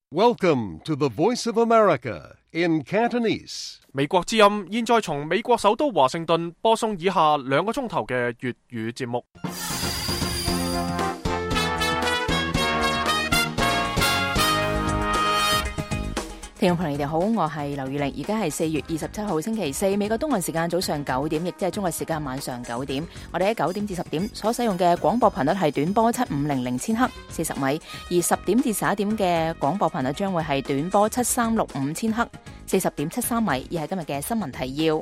Welcome to the Voice of America in Cantonese. 美國之音現在從美國首都華盛頓播送以下2個鐘頭嘅粵語節目。 聽眾朋友，你哋好，我係劉宇玲，而家係4月27號星期四，美國東岸時間早上9點，亦即係中國時間晚上9點。我哋喺9點至10點所使用嘅廣播頻率係短波7500千赫40米，而10點至11點嘅廣播頻率將會係短波7365千赫40.73米。而係今日嘅新聞提要：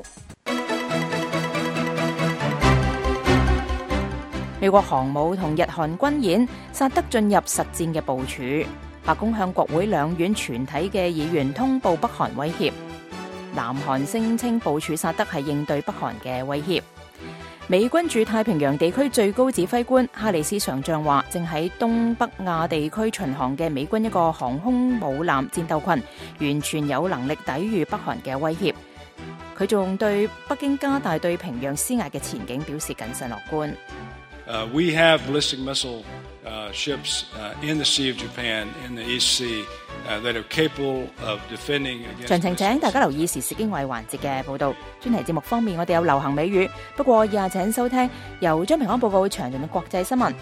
美國航母同日韓軍演，薩德進入實戰嘅部署。白宮向國會兩院全體嘅議員通報北韓威脅。南韓聲稱部署薩德係應對北韓嘅威脅。美軍駐太平洋地區最高指揮官哈里斯上將話，正喺東北亞地區巡航嘅美軍一個航空母艦戰鬥群完全有能力抵禦北韓嘅威脅。佢仲對北京加大對平壤施壓嘅前景表示謹慎樂觀。 We have ballistic missile ships in the Sea of Japan, in the East Sea, that are capable of defending against. 詳情請大家留意時事經緯環節嘅報導。專題節目方面，我哋有流行美語，不過以下請收聽由張平安報告詳盡嘅國際新聞。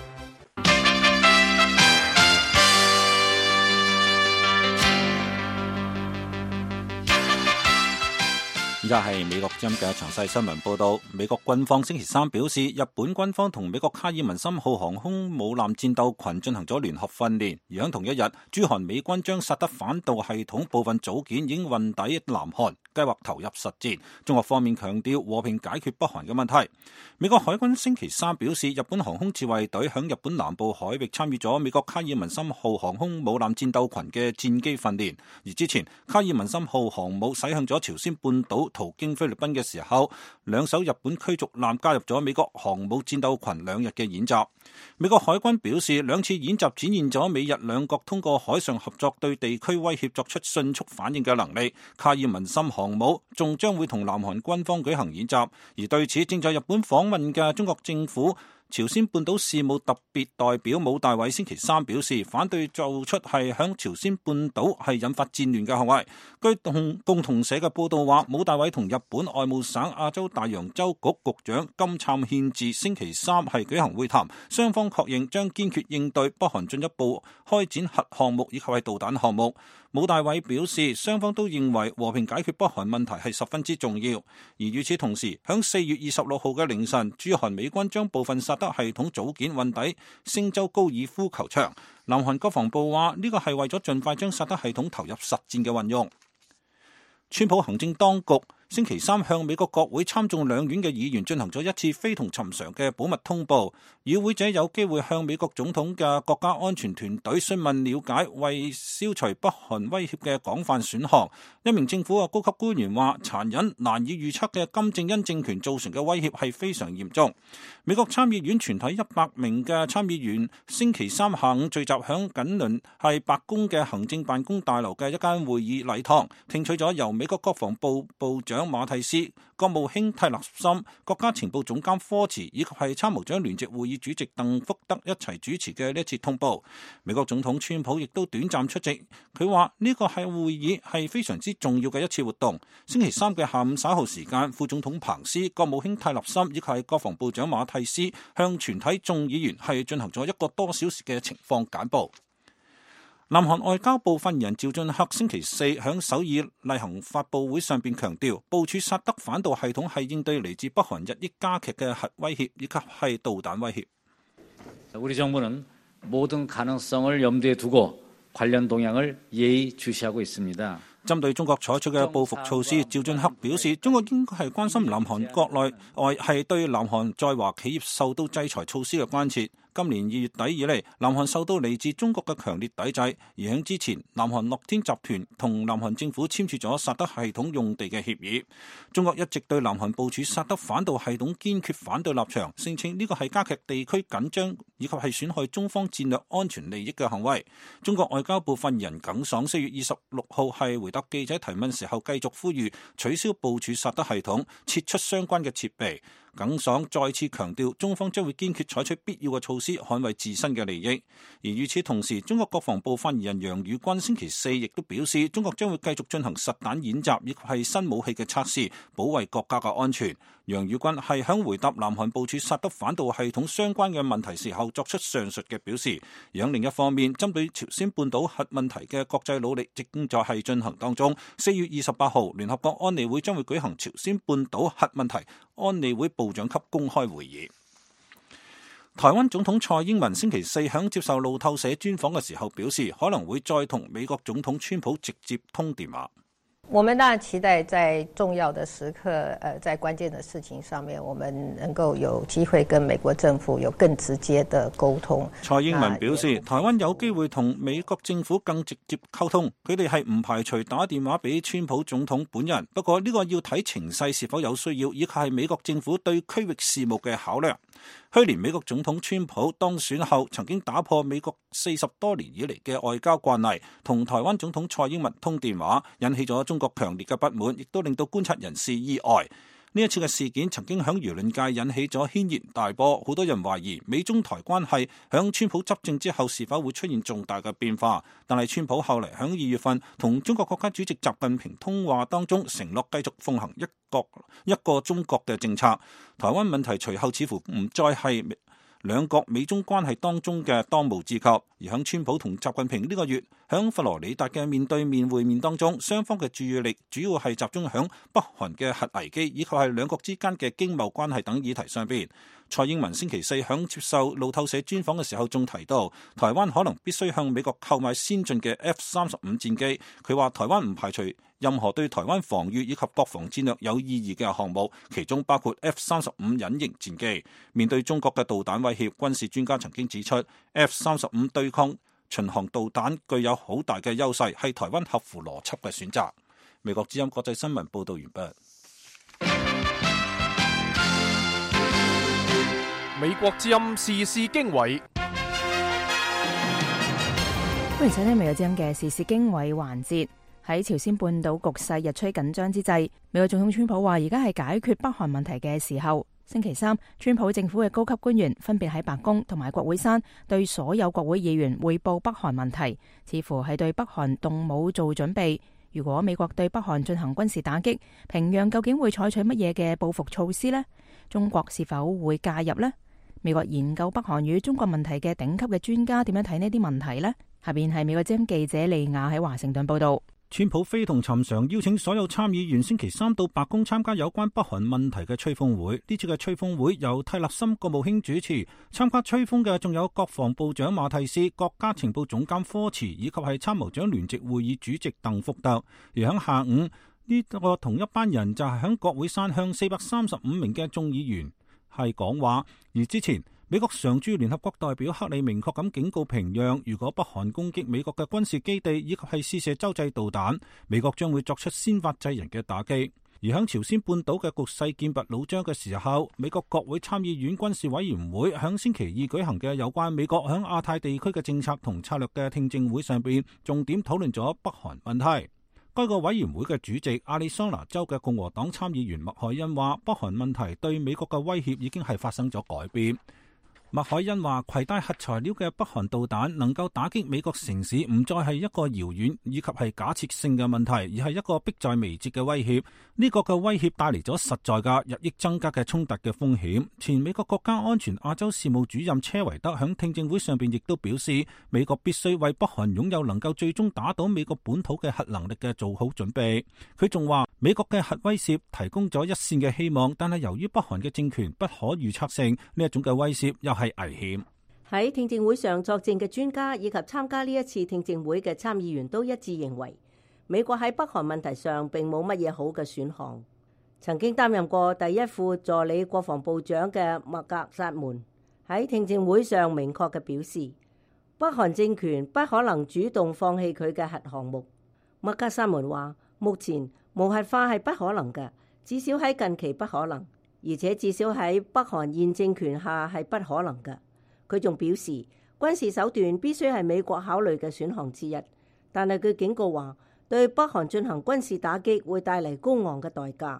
而家係美國之音嘅詳細新聞報道。美國軍方星期三表示，日本軍方同美國卡爾文森號航空母艦戰鬥群進行咗聯合訓練，而喺同一日，駐韓美軍將薩德反導系統部分組件已經運抵南韓，計劃投入實戰。中國方面強調和平解決北韓嘅問題。美國海軍星期三表示，日本航空自衛隊響日本南部海域參與咗美國卡爾文森號航空母艦戰鬥群嘅戰機訓練，而之前卡爾文森號航母駛向咗朝鮮半島途經菲律賓嘅時候，2艘日本驅逐艦加入咗美國航母戰鬥群2日嘅演習。美國海軍表示，2次演習展現咗美日兩國通過海上合作對地區威脅作出迅速反應嘅能力。卡爾文森航母仲將會同南韓軍方舉行演習，而對此正在日本訪問嘅中國政府朝鮮半島事務特別代表武大偉星期三表示，反對做出係響朝鮮半島係引發戰亂嘅行為。據共同社嘅報道話，武大偉同日本外務省亞洲大洋洲局局長金杉憲治星期三係舉行會談，雙方確認將堅決應對北韓進一步開展核項目以及係導彈項目。武大偉表示，雙方都認為和平解決北韓問題係十分之重要。而與此同時，響4月26號嘅凌晨，駐韓美軍將部分薩德系統組件運抵星州高爾夫球場。南韓國防部話，呢個係為咗盡快將薩德系統投入實戰嘅運用。川普行政當局星期三向美國國會參眾兩院嘅議員進行咗一次非同尋常嘅保密通報，與會者有機會向美國總統嘅國家安全團隊詢問了解為消除北韓威脅嘅廣泛選項。一名政府嘅高級官員話，殘忍難以預測嘅金正恩政權造成嘅威脅係非常嚴重。美國參議院全體100名嘅參議員星期三下午聚集響緊鄰係白宮嘅行政辦公大樓嘅一間會議禮堂，聽取咗由美國國防部部長馬蒂斯、國務卿蒂勒森、國家情報總監科茨以及係參謀長聯席會議主席鄧福德一齊主持嘅呢一次通報。美國總統川普亦都短暫出席，佢話呢個係會議係非常之重要嘅一次活動。星期三嘅下午稍後時間，副總統彭斯、國務卿蒂勒森以及係國防部長馬蒂斯向全體眾議員係進行咗1個多小時嘅情況簡報。南韓外交部發言人趙俊赫星期四喺首爾例行發佈會上邊強調，部署薩德反導系統係應對嚟自北韓日益加劇嘅核威脅以及係導彈威脅。 우리정부는모든가능성을염두에두고관련동향을예의주시하고있습니다。 針對中國採取嘅報復措施，趙俊赫表示，中國應該係關心南韓國內外係對南韓在華企業受到制裁措施嘅關切。今年2月底以嚟，南韓受到嚟自中國嘅強烈抵制，而喺之前，南韓樂天集團同南韓政府簽署咗薩德系統用地嘅協議。中國一直對南韓部署薩德反導系統堅決反對立場，聲稱呢個係加劇地區緊張以及係損害中方戰略安全利益嘅行為。中國外交部發言人耿爽4月26號係回答記者提問時候，繼續呼籲取消部署薩德系統，撤出相關嘅設備。 耿爽再次強調，中方將會堅決採取必要嘅措施，捍衛自身嘅利益。而與此同時，中國國防部發言人楊宇軍星期四亦都表示，中國將會繼續進行實彈演習，以及係新武器嘅測試，保衛國家嘅安全。楊宇軍係響回答南韓部署薩德反導系統相關嘅問題時候作出上述嘅表示。而另一方面，針對朝鮮半島核問題嘅國際努力正在係進行當中。4月28號，聯合國安理會將會舉行朝鮮半島核問題安理會部長級公開會議。台灣總統蔡英文星期四響接受路透社專訪嘅時候表示，可能會再同美國總統川普直接通電話。 我們當然期待在重要的時刻，在關鍵的事情上面，我們能夠有機會跟美國政府有更直接的溝通。 蔡英文表示，台灣有機會同美國政府更直接溝通，佢哋係唔排除打電話俾川普總統本人，不過呢個要睇情勢是否有需要，以及係美國政府對區域事務嘅考量。去年美國總統川普當選後，曾經打破美國40多年以嚟嘅外交慣例，同台灣總統蔡英文通電話，引起咗中國強烈嘅不滿，亦都令到觀察人士意外。呢一次嘅事件曾經響輿論界引起咗軒然大波，好多人懷疑美中台關係響川普執政之後是否會出現重大嘅變化。但係川普後嚟響2月份同中國國家主席習近平通話當中，承諾繼續奉行一個中國嘅政策。台灣問題隨後似乎唔再係兩國美中關係當中嘅當務之急，而響川普同習近平呢個月響佛羅里達嘅面對面會面當中，雙方嘅注意力主要係集中響北韓嘅核危機以及係兩國之間嘅經貿關係等議題上邊。蔡英文星期四響接受路透社專訪嘅時候仲提到，台灣可能必須向美國購買先進嘅 F-35 戰機。佢話台灣唔排除任何對台灣防禦以及國防戰略有意義嘅項目，其中包括 F-35 隱形戰機。面對中國嘅導彈威脅，軍事專家曾經指出 F-35 對抗巡航導彈具有好大嘅優勢，係台灣合乎邏輯嘅選擇。美國之音國際新聞報道完畢。 美國之音時事經緯， 歡迎收聽美國之音嘅時事經緯環節。喺朝鮮半島局勢日趨緊張之際，美國總統川普話而家係解決北韓問題嘅時候。星期三，川普政府嘅高級官員分別喺白宮同埋國會山對所有國會議員匯報北韓問題，似乎係對北韓動武做準備。如果美國對北韓進行軍事打擊，平壤究竟會採取乜嘢嘅報復措施呢？中國是否會介入呢？美國研究北韓與中國問題嘅頂級嘅專家點樣睇呢啲問題呢？下邊係美國之音記者利亞喺華盛頓報道。 川普非同尋常邀請所有參議員星期三到白宮參加有關北韓問題嘅吹風會。呢次嘅吹風會由蒂勒森國務卿主持，參加吹風嘅仲有國防部長馬蒂斯、國家情報總監科茨以及係參謀長聯席會議主席鄧福特。而喺下午呢個同一班人就係喺國會山向435名嘅眾議員係講話。而之前美國常駐聯合國代表克里明確咁警告平壤，如果北韓攻擊美國嘅軍事基地以及係試射洲際導彈，美國將會作出先發制人嘅打擊。而喺朝鮮半島嘅局勢劍拔弩張嘅時候，美國國會參議院軍事委員會喺星期二舉行嘅有關美國喺亞太地區嘅政策同策略嘅聽證會上邊，重點討論咗北韓問題。該個委員會嘅主席亞利桑那州嘅共和黨參議員麥凱恩話，北韓問題對美國嘅威脅已經係發生咗改變。麥凱恩話，攜帶核材料嘅北韓導彈能夠打擊美國城市，唔再係一個遙遠以及係假設性嘅問題，而係一個迫在眉睫嘅威脅。呢個嘅威脅帶嚟咗實在嘅日益增加嘅衝突嘅風險。前美國國家安全亞洲事務主任車維德響聽證會上邊亦都表示，美國必須為北韓擁有能夠最終打倒美國本土嘅核能力嘅做好準備。佢仲話，美國嘅核威懾提供咗一線嘅希望，但係由於北韓嘅政權不可預測性，呢一種嘅威懾又係危險。 喺聽證會上作證嘅專家以及參加呢一次聽證會嘅參議員都一致認為，美國喺北韓問題上並冇乜嘢好嘅選項。曾經擔任過第一副助理國防部長嘅麥格薩門喺聽證會上明確嘅表示，北韓政權不可能主動放棄佢嘅核項目。麥格薩門話，目前無核化係不可能嘅，至少喺近期不可能，而且至少喺北韓現政權下係不可能嘅。佢仲表示，軍事手段必須係美國考慮嘅選項之一，但係佢警告話，對北韓進行軍事打擊會帶嚟高昂嘅代價。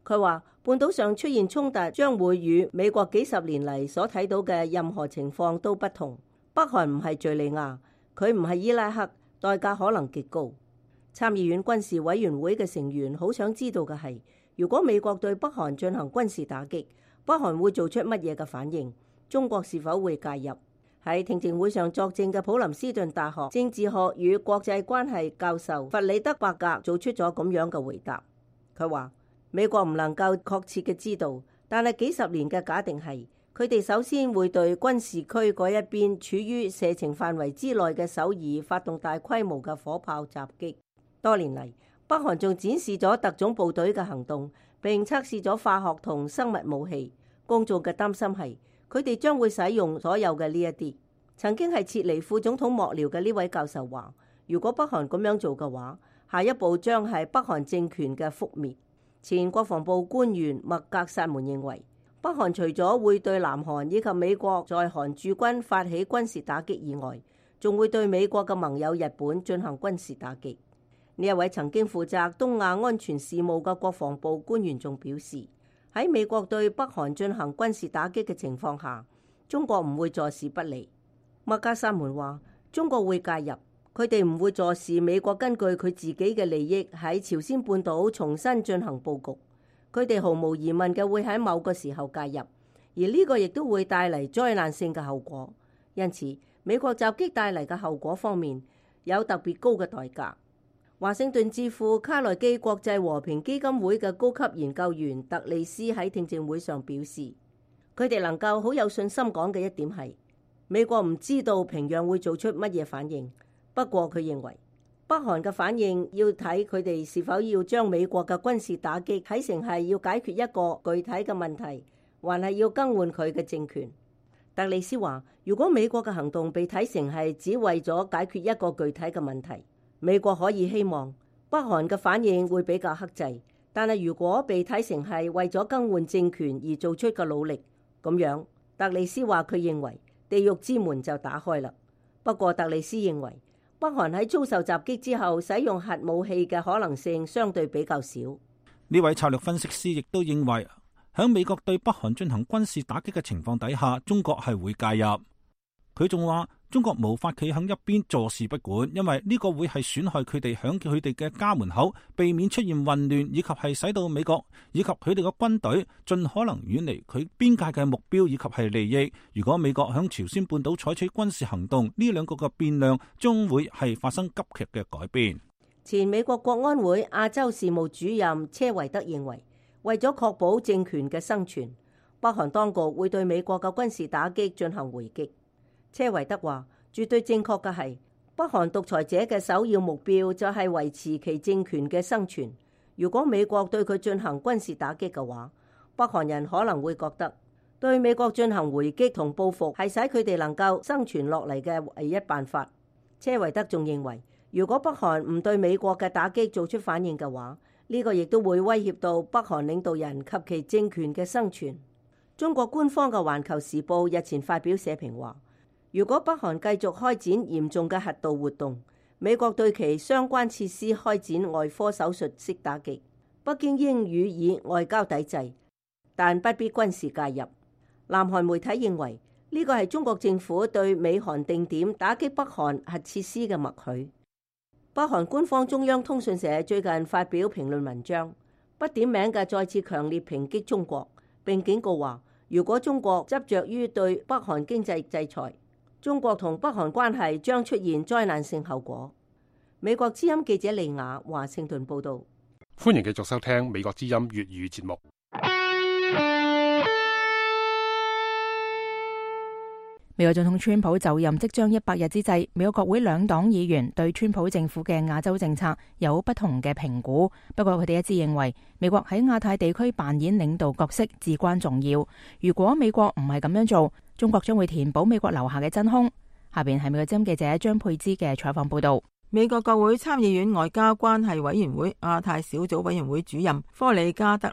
佢話半島上出現衝突將會與美國幾十年嚟所睇到嘅任何情況都不同。北韓唔係敘利亞，佢唔係伊拉克，代價可能極高。參議院軍事委員會嘅成員好想知道嘅係，如果美國對北韓進行軍事打擊，北韓會做出乜嘢嘅反應？中國是否會介入？喺聽證會上作證嘅普林斯頓大學政治學與國際關係教授弗里德伯格做出咗咁樣嘅回答。佢話美國唔能夠確切嘅知道，但係幾十年嘅假定係，佢哋首先會對軍事區嗰一邊處於射程範圍之內嘅首爾發動大規模嘅火炮襲擊。多年嚟，北韓仲展示咗特種部隊嘅行動，並測試咗化學同生物武器。公眾嘅擔心係，佢哋將會使用所有嘅呢一啲。曾經係撤離副總統幕僚嘅呢位教授話，如果北韓咁樣做嘅話，下一步將係北韓政權嘅覆滅。前國防部官員麥格薩門認為，北韓除咗會對南韓以及美國在韓駐軍發起軍事打擊以外，仲會對美國嘅盟友日本進行軍事打擊。呢一位曾經負責東亞安全事務嘅國防部官員仲表示，喺美國對北韓進行軍事打擊嘅情況下，中國唔會坐視不理。麥格薩門話，中國會介入，佢哋唔會坐視美國根據佢自己嘅利益喺朝鮮半島重新進行佈局，佢哋毫無疑問嘅會喺某個時候介入，而呢個亦都會帶嚟災難性嘅後果。因此，美國襲擊帶嚟嘅後果方面有特別高嘅代價。華盛頓智庫卡內基國際和平基金會嘅高級研究員特利斯喺聽證會上表示，佢哋能夠好有信心講嘅一點係，美國唔知道平壤會做出乜嘢反應。不過佢認為，北韓嘅反應要睇佢哋是否要將美國嘅軍事打擊睇成係要解決一個具體嘅問題，還係要更換佢嘅政權。特利斯話，如果美國嘅行動被睇成係只為咗解決一個具體嘅問題，美國可以希望北韓嘅反應會比較克制，但係如果被睇成係為咗更換政權而做出嘅努力，咁樣特利斯話佢認為地獄之門就打開啦。不過特利斯認為北韓喺遭受襲擊之後使用核武器嘅可能性相對比較少。 呢位策略分析師亦都認為，喺美國對北韓進行軍事打擊嘅情況底下，中國係會介入。佢仲話，中國無法企喺一邊坐視不管，因為呢個會係損害佢哋響佢哋嘅家門口，避免出現混亂，以及係使到美國以及佢哋嘅軍隊盡可能遠離佢邊界嘅目標以及係利益。如果美國響朝鮮半島採取軍事行動，呢兩個嘅變量將會係發生急劇嘅改變。 前美國國安會亞洲事務主任車維德認為，為咗確保政權嘅生存，北韓當局會對美國嘅軍事打擊進行回擊。車維德話，絕對正確嘅係，北韓獨裁者嘅首要目標就係維持其政權嘅生存。如果美國對佢進行軍事打擊嘅話，北韓人可能會覺得對美國進行回擊同報復係使佢哋能夠生存落嚟嘅唯一辦法。車維德仲認為，如果北韓唔對美國嘅打擊做出反應嘅話，呢個亦都會威脅到北韓領導人及其政權嘅生存。中國官方嘅《環球時報》日前發表社評話，如果北韓繼續開展嚴重嘅核導活動，美國對其相關設施開展外科手術式打擊，北京應予以外交抵制，但不必軍事介入。南韓媒體認為呢個係中國政府對美韓定點打擊北韓核設施嘅默許。北韓官方中央通訊社最近發表評論文章，不點名嘅再次強烈抨擊中國，並警告話，如果中國執着於對北韓經濟制裁，中國同北韓關係將出現災難性後果。美國之音記者利雅華盛頓報道。 歡迎繼續收聽美國之音粵語節目。 美國總統川普就任即將100日之際，美國國會兩黨議員對川普政府嘅亞洲政策有不同嘅評估。不過佢哋一致認為，美國喺亞太地區扮演領導角色至關重要。如果美國唔係咁樣做，中國將會填補美國留下嘅真空。下邊係美國之音記者張佩芝嘅採訪報道。 美國國會參議院外交關係委員會亞太小組委員會主任科里加德勒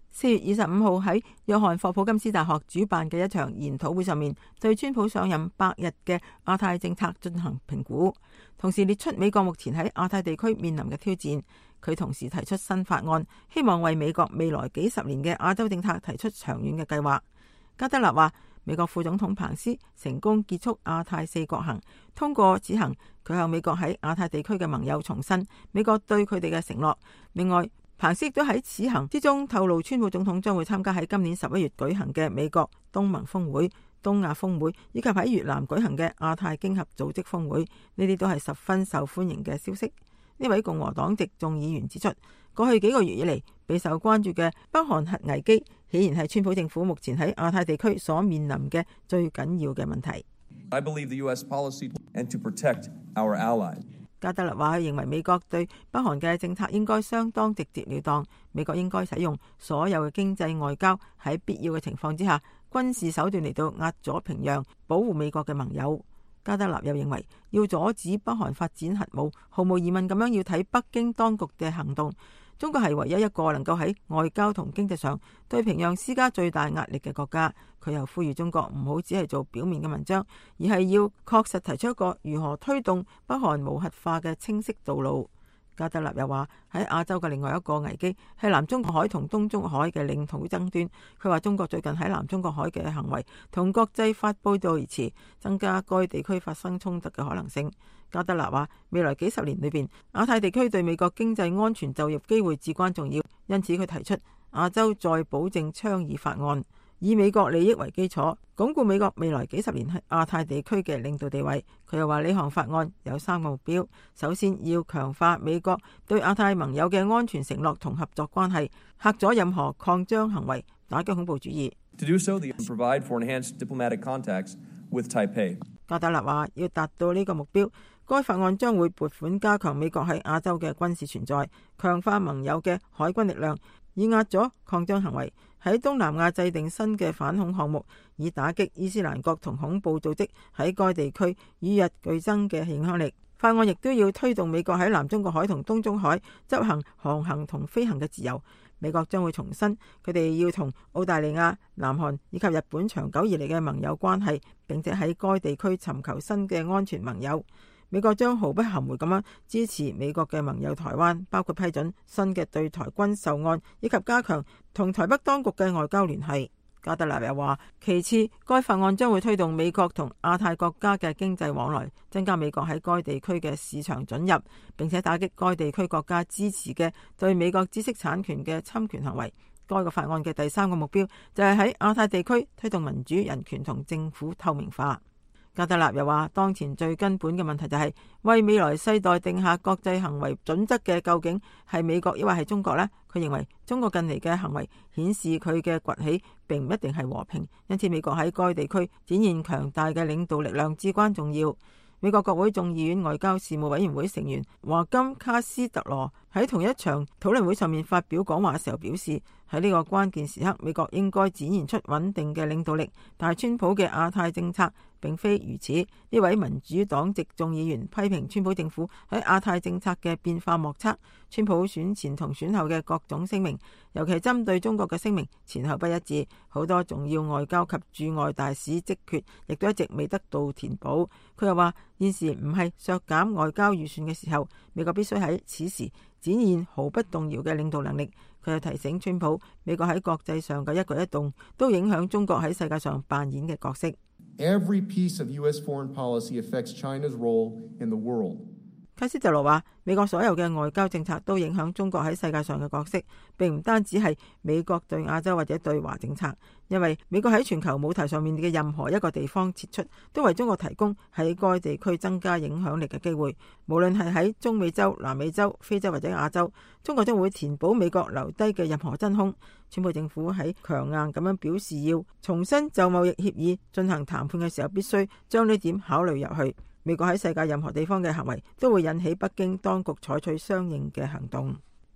4月25號喺約翰霍普金斯大學主辦嘅一場研討會上面，對川普上任100日嘅亞太政策進行評估，同時列出美國目前喺亞太地區面臨嘅挑戰。佢同時提出新法案，希望為美國未來幾十年嘅亞洲政策提出長遠嘅計劃。加德納話，美國副總統彭斯成功結束亞太4國行，通過此行，佢向美國喺亞太地區嘅盟友重申美國對佢哋嘅承諾。另外，彭斯亦都喺此行之中透露，川普總統將會參加喺今年11月舉行嘅美國東盟峰會、東亞峰會以及喺越南舉行嘅亞太經合組織峰會，呢啲都係十分受歡迎嘅消息。呢位共和黨籍眾議員指出，過去幾個月以嚟備受關注嘅北韓核危機，顯然係川普政府目前喺亞太地區所面臨嘅最緊要嘅問題。 I believe the US policy and to protect our allies. 加德勒話，佢認為美國對北韓嘅政策應該相當直接了當，美國應該使用所有嘅經濟外交，喺必要嘅情況之下，軍事手段嚟到壓阻平壤，保護美國嘅盟友。加德納又認為，要阻止北韓發展核武，毫無疑問咁樣要睇北京當局嘅行動。中國係唯一一個能夠喺外交同經濟上對平壤施加最大壓力嘅國家。佢又呼籲中國唔好只係做表面嘅文章，而係要確實提出一個如何推動北韓無核化嘅清晰道路。加德納又話，喺亞洲嘅另外一個危機係南中國海同東中國海嘅領土爭端。佢話中國最近喺南中國海嘅行為同國際法背道而馳，增加該地區發生衝突嘅可能性。加德納話，未來幾十年裏邊，亞太地區對美國經濟安全就業機會至關重要，因此佢提出亞洲再保證倡議法案，以美國利益為基礎，鞏固美國未來幾十年喺亞太地區嘅領導地位。佢又話呢項法案有3個目標，首先要強化美國對亞太盟友嘅安全承諾同合作關係，嚇阻任何擴張行為，打擊恐怖主義。 To do so, they provide for enhanced diplomatic contacts with Taipei. 加德納話，要達到呢個目標，該法案將會撥款加強美國喺亞洲嘅軍事存在，強化盟友嘅海軍力量，以壓阻擴張行為。喺東南亞制定新嘅反恐項目，以打擊伊斯蘭國同恐怖組織喺該地區與日俱增嘅影響力。法案亦都要推動美國喺南中國海同東中海執行航行同飛行嘅自由。美國將會重申佢哋要同澳大利亞、南韓以及日本長久以嚟嘅盟友關係，並且喺該地區尋求新嘅安全盟友。美國將毫不含糊咁樣支持美國嘅盟友台灣，包括批准新嘅對台軍售案，以及加強同台北當局嘅外交聯繫。加德納又話，其次，該法案將會推動美國同亞太國家嘅經濟往來，增加美國喺該地區嘅市場准入，並且打擊該地區國家支持嘅對美國知識產權嘅侵權行為。該個法案嘅第3個目標就係喺亞太地區推動民主、人權同政府透明化。加德納又話，當前最根本嘅問題就係為未來世代定下國際行為準則嘅究竟係美國抑或係中國呢？佢認為中國近嚟嘅行為顯示佢嘅崛起並唔一定係和平，因此美國喺該地區展現強大嘅領導力量至關重要。美國國會眾議院外交事務委員會成員華金卡斯特羅喺同一場討論會上面發表講話嘅時候表示，喺呢個關鍵時刻，美國應該展現出穩定嘅領導力，但係川普嘅亞太政策並非如此。呢位民主黨籍眾議員批評川普政府喺亞太政策嘅變化莫測，川普選前同選後嘅各種聲明，尤其係針對中國嘅聲明前後不一致，好多重要外交及駐外大使職缺亦都一直未得到填補。佢又話，現時唔係削減外交預算嘅時候，美國必須喺此時展現毫不動搖嘅領導能力。佢又提醒川普，美國喺國際上嘅一舉一動都影響中國喺世界上扮演嘅角色。 Every piece of US foreign policy affects China's role in the world. 卡斯特羅話，美國所有嘅外交政策都影響中國喺世界上嘅角色，並唔單止係美國對亞洲或者對華政策，因為美國喺全球舞台上面嘅任何一個地方撤出，都為中國提供喺該地區增加影響力嘅機會。無論係喺中美洲、南美洲、非洲或者亞洲，中國將會填補美國留低嘅任何真空。川普政府喺強硬咁樣表示要重新就貿易協議進行談判嘅時候，必須將呢點考慮入去。美國喺世界任何地方嘅行為都會引起北京當局採取相應嘅行動。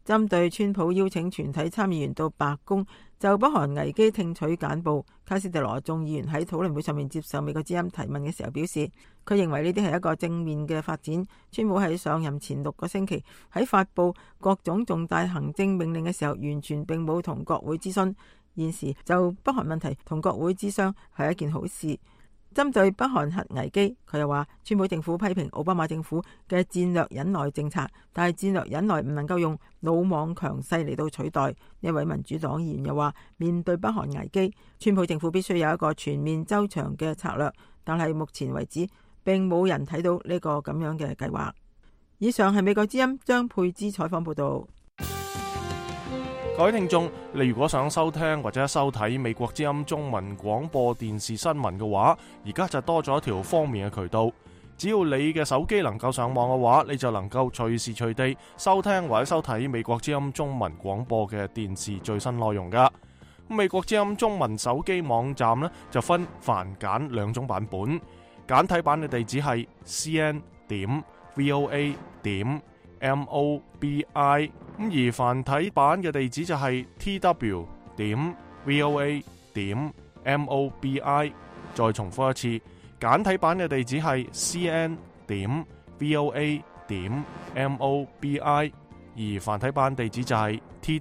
針對川普邀請全體參議員到白宮就北韓危機聽取簡報，卡斯特羅眾議員喺討論會上面接受美國之音提問嘅時候表示，佢認為呢啲係一個正面嘅發展。川普喺上任前6個星期喺發布各種重大行政命令嘅時候，完全並冇同國會諮詢。現時就北韓問題同國會諮商係一件好事。針對北韓核危機，佢又話川普政府批評奧巴馬政府嘅戰略忍耐政策，但係戰略忍耐唔能夠用魯莽強勢嚟到取代。一位民主黨議員又話，面對北韓危機，川普政府必須有一個全面周詳嘅策略，但係目前為止並冇人睇到呢個咁樣嘅計劃。以上係美國之音張佩芝採訪報道。 各位聽眾，你如果想收聽或者收睇美國之音中文廣播電視新聞嘅話，而家就多咗一條方便嘅渠道。只要你嘅手機能夠上網嘅話，你就能夠隨時隨地收聽或者收睇美國之音中文廣播嘅電視最新內容噶。美國之音中文手機網站呢，就分繁簡2種版本，簡體版嘅地址係 cn.voa.mobi， 而繁體版嘅地址就係 tw.voa.mobi。 再重複一次，簡體版嘅地址係 cn.voa.mobi， 而繁體版地址就係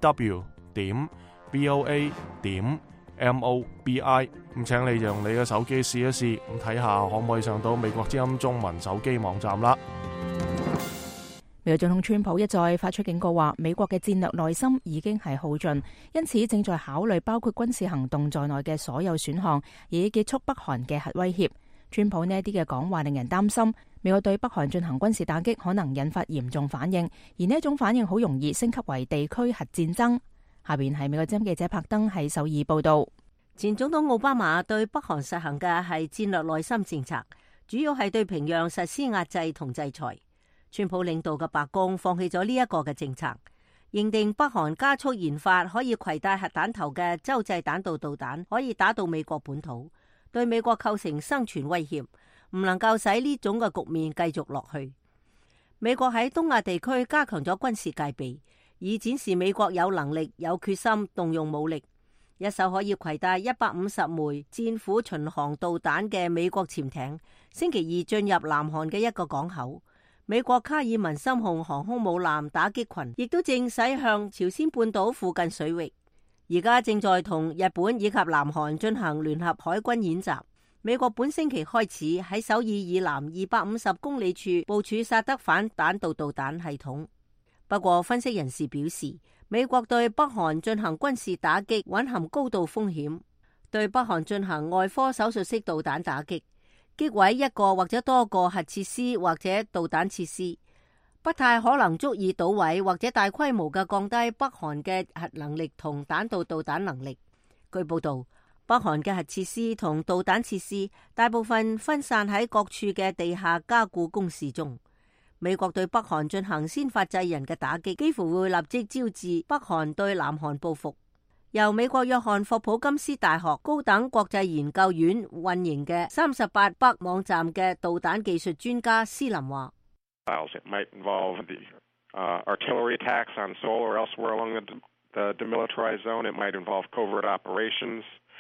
tw.voa.mobi。 咁請你用你嘅手機試一試，咁睇下可唔可以上到美國之音中文手機網站啦。 美國總統川普一再發出警告，話美國嘅戰略耐心已經係耗盡，因此正在考慮包括軍事行動在內嘅所有選項，以結束北韓嘅核威脅。川普呢一啲嘅講話令人擔心，美國對北韓進行軍事打擊可能引發嚴重反應，而呢一種反應好容易升級為地區核戰爭。下邊係美國之音記者柏登喺首爾報道。 前總統奧巴馬對北韓實行嘅係戰略耐心政策，主要係對平壤實施壓制同制裁。川普領導嘅白宮放棄咗呢一個嘅政策，認定北韓加速研發可以攜帶核彈頭嘅洲際彈道導彈，可以打到美國本土，對美國構成生存威脅，唔能夠使呢種嘅局面繼續落去。美國喺東亞地區加強咗軍事戒備，以展示美國有能力、有決心動用武力。一艘可以攜帶150枚戰斧巡航導彈嘅美國潛艇，星期二進入南韓嘅一個港口。美國卡爾文森號航空母艦打擊群亦都正駛向朝鮮半島附近水域，而家正在同日本以及南韓進行聯合海軍演習。美國本星期開始喺首爾以南250公里處部署薩德反彈道導彈系統。不過，分析人士表示，美國對北韓進行軍事打擊蘊含高度風險，對北韓進行外科手術式導彈打擊，擊毀一個或者多個核設施或者導彈設施，不太可能足以搗毀或者大規模嘅降低北韓嘅核能力同彈道導彈能力。據報道，北韓嘅核設施同導彈設施大部分分散喺各處嘅地下加固工事中。美國對北韓進行先發制人嘅打擊，幾乎會立即招致北韓對南韓報復。由美國約翰霍普金斯大學高等國際研究院運營嘅38北網站嘅導彈技術專家斯林話 ：It might involve the artillery attacks on Seoul or elsewhere along the demilitarized zone. It might involve covert operations,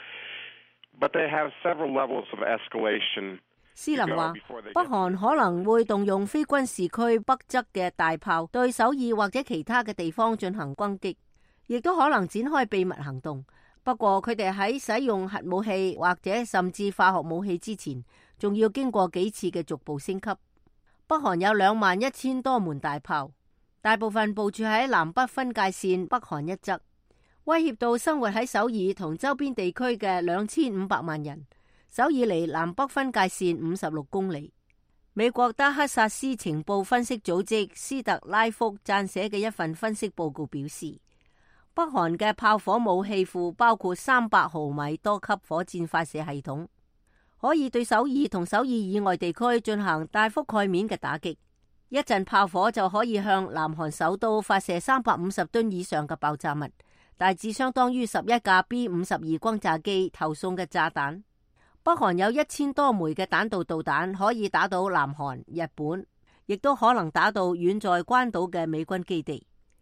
but they have several levels of escalation. 斯林話，北韓可能會動用非軍事區北側嘅大炮對首爾或者其他嘅地方進行攻擊。亦都可能展開秘密行動，不過佢哋喺使用核武器或者甚至化學武器之前，仲要經過幾次嘅逐步升級。北韓有21000多門大炮，大部分部署喺南北分界線北韓一側，威脅到生活喺首爾同周邊地區嘅2500萬人。首爾離南北分界線56公里。美國德克薩斯情報分析組織斯特拉福撰寫嘅一份分析報告表示，北韓嘅炮火武器庫包括300毫米多級火箭發射系統，可以對首爾同首爾以外地區進行大覆蓋面嘅打擊。一陣炮火就可以向南韓首都發射350噸以上嘅爆炸物，大致相當於11架 B-52 轟炸機投送嘅炸彈。北韓有1000多枚嘅彈道導彈可以打到南韓、日本，亦都可能打到遠在關島嘅美軍基地。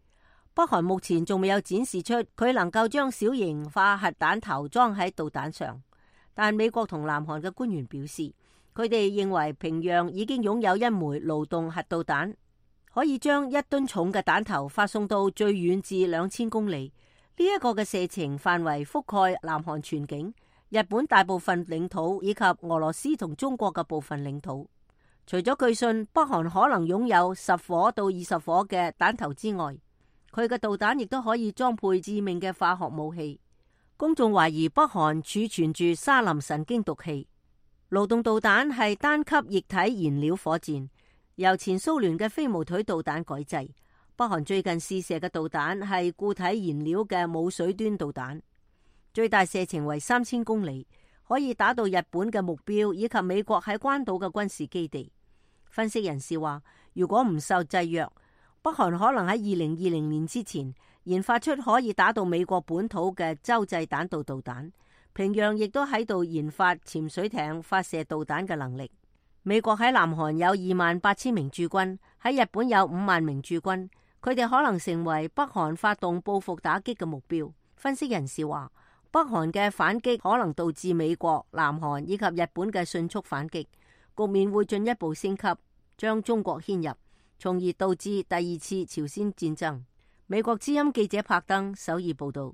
北韓目前仲未有展示出佢能夠將小型化核彈頭裝喺導彈上，但美國同南韓嘅官員表示，佢哋認為平壤已經擁有一枚勞動核導彈，可以將1噸重嘅彈頭發送到最遠至2000公里。呢一個嘅射程範圍覆蓋南韓全境、日本大部分領土以及俄羅斯同中國嘅部分領土。除咗據信北韓可能擁有10顆到20顆嘅彈頭之外，佢嘅導彈亦都可以裝配致命嘅化學武器。公眾懷疑北韓儲存住沙林神經毒氣。勞動導彈係單級液體燃料火箭，由前蘇聯嘅飛毛腿導彈改製。北韓最近試射嘅導彈係固體燃料嘅冇水端導彈，最大射程為3000公里，可以打到日本嘅目標以及美國喺關島嘅軍事基地。分析人士話，如果唔受制約，北韓可能喺2020年之前研發出可以打到美國本土嘅洲際彈道導彈。平壤亦都喺度研發潛水艇發射導彈嘅能力。美國喺南韓有28000名駐軍，喺日本有5萬名駐軍，佢哋可能成為北韓發動報復打擊嘅目標。分析人士話，北韓嘅反擊可能導致美國、南韓以及日本嘅迅速反擊，局面會進一步升級，將中國牽入，從而導致第2次朝鮮戰爭。美國之音記者柏登首爾報道。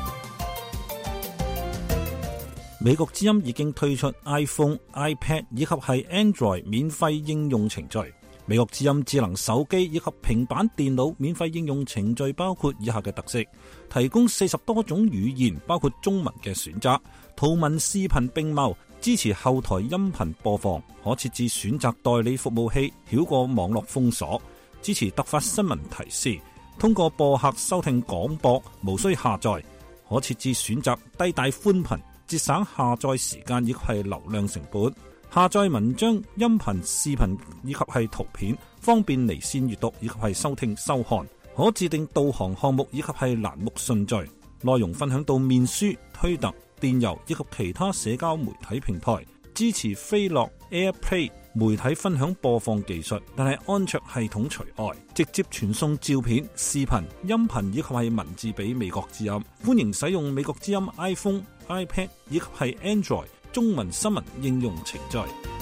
美國之音已經推出 iPhone、iPad 以及係 Android 免費應用程序。美國之音智能手機以及平板電腦免費應用程序包括以下嘅特色：提供40多種語言，包括中文嘅選擇，圖文視頻並茂，支持後台音頻播放，可設置選擇代理服務器，繞過網絡封鎖，支持突發新聞提示，通過播客收聽廣播，無需下載，可設置選擇低帶寬頻，節省下載時間以及係流量成本。下載文章、音頻、視頻以及係圖片，方便離線閱讀以及係收聽收看。可自定導航項目以及係欄目順序。內容分享到面書、推特、電郵以及其他社交媒體平台。支持飛樂 AirPlay 媒體分享播放技術，但係安卓系統除外。直接傳送照片、視頻、音頻以及係文字俾美國之音。歡迎使用美國之音 iPhone、iPad 以及係 Android中文新聞應用程序。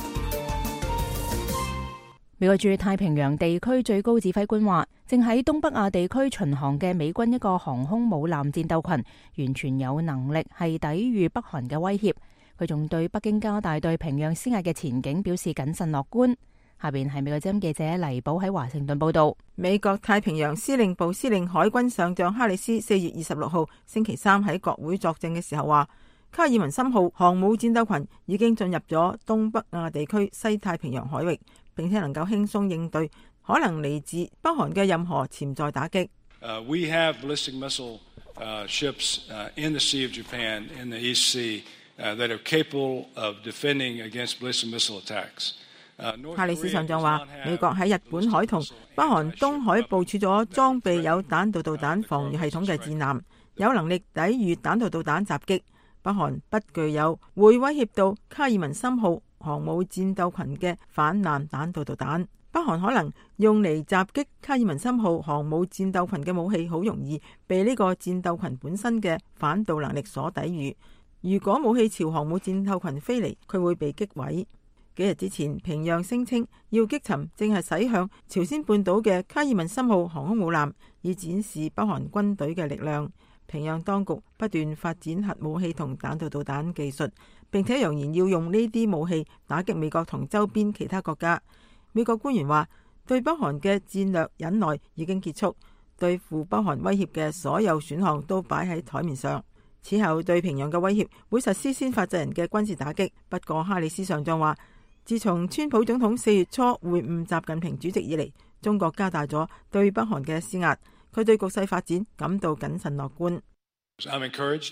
美國駐太平洋地區最高指揮官話，正喺東北亞地區巡航嘅美軍一個航空母艦戰鬥群，完全有能力係抵禦北韓嘅威脅。佢仲對北京加大對平壤施壓嘅前景表示謹慎樂觀。下邊係美國之音記者黎寶喺華盛頓報道。 美國太平洋司令部司令海軍上將哈里斯4月26號星期三喺國會作證嘅時候話，卡爾文森號航母戰鬥群已經進入咗東北亞地區西太平洋海域，並且能夠輕鬆應對可能嚟自北韓嘅任何潛在打擊。 We have ballistic missile ships in the Sea of Japan, in the East Sea, that are capable of defending against ballistic missile attacks. 哈里斯上將話，美國喺日本海同北韓東海部署咗裝備有彈道導彈防禦系統嘅戰艦，有能力抵禦彈道導彈襲擊。北韓不具有會威脅到卡爾文森號航母戰鬥群嘅反艦彈道導彈。北韓可能用嚟襲擊卡爾文森號航母戰鬥群嘅武器，好容易被呢個戰鬥群本身嘅反導能力所抵禦。如果武器朝航母戰鬥群飛嚟，佢會被擊毀。幾日之前，平壤聲稱要擊沉正係駛向朝鮮半島嘅卡爾文森號航空母艦，以展示北韓軍隊嘅力量。平壤當局不斷發展核武器同彈道導彈技術，並且揚言要用呢啲武器打擊美國同周邊其他國家。美國官員話，對北韓嘅戰略忍耐已經結束，對付北韓威脅嘅所有選項都擺喺台面上。此後對平壤嘅威脅會實施先發制人嘅軍事打擊。不過哈里斯上將話，自從川普總統4月初會晤習近平主席以嚟，中國加大咗對北韓嘅施壓。佢對局勢發展感到謹慎樂觀。 I'm encouraged,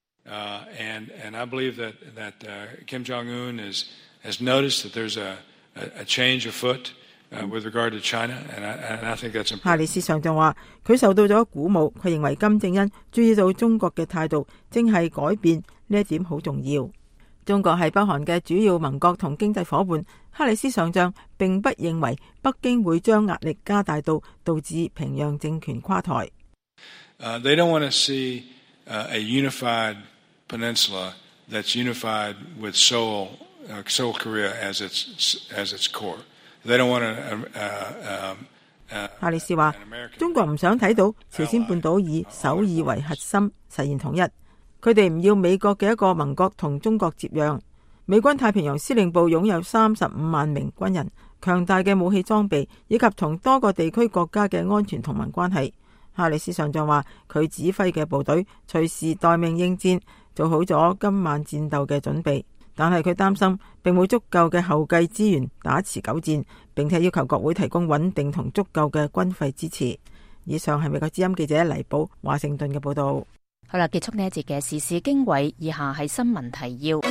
and I believe that Kim Jong-un has noticed that there's a change afoot with regard to China, and I think that's important. 哈里斯上將話，佢受到咗鼓舞，佢認為金正恩注意到中國嘅態度正係改變，呢一點好重要。中國係北韓嘅主要盟國同經濟夥伴。哈里斯上將並不認為北京會將壓力加大到導致平壤政權垮台。 They don't want to see a unified peninsula that's unified with Seoul Korea as its core. They don't want to. 夏利斯話：中國唔想睇到朝鮮半島以首爾為核心實現統一，佢哋唔要美國嘅一個盟國同中國接壤。美軍太平洋司令部擁有35萬名軍人、強大嘅武器裝備以及同多個地區國家嘅安全同盟關係。夏利斯上將話：佢指揮嘅部隊隨時待命應戰，做好咗今晚戰鬥嘅準備。但係佢擔心並冇足夠嘅後繼資源打持久戰，並且要求國會提供穩定同足夠嘅軍費支持。以上係美國之音記者黎寶華盛頓嘅報道。 好啦，結束呢一節嘅時事經緯，以下係新聞提要。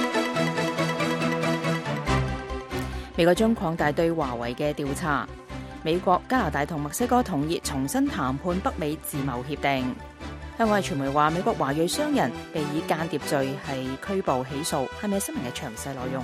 美國將擴大對華為嘅調查。美國、加拿大同墨西哥同意重新談判北美自貿協定。香港嘅傳媒話，美國華裔商人被以間諜罪係拘捕起訴，係咪新聞嘅詳細內容？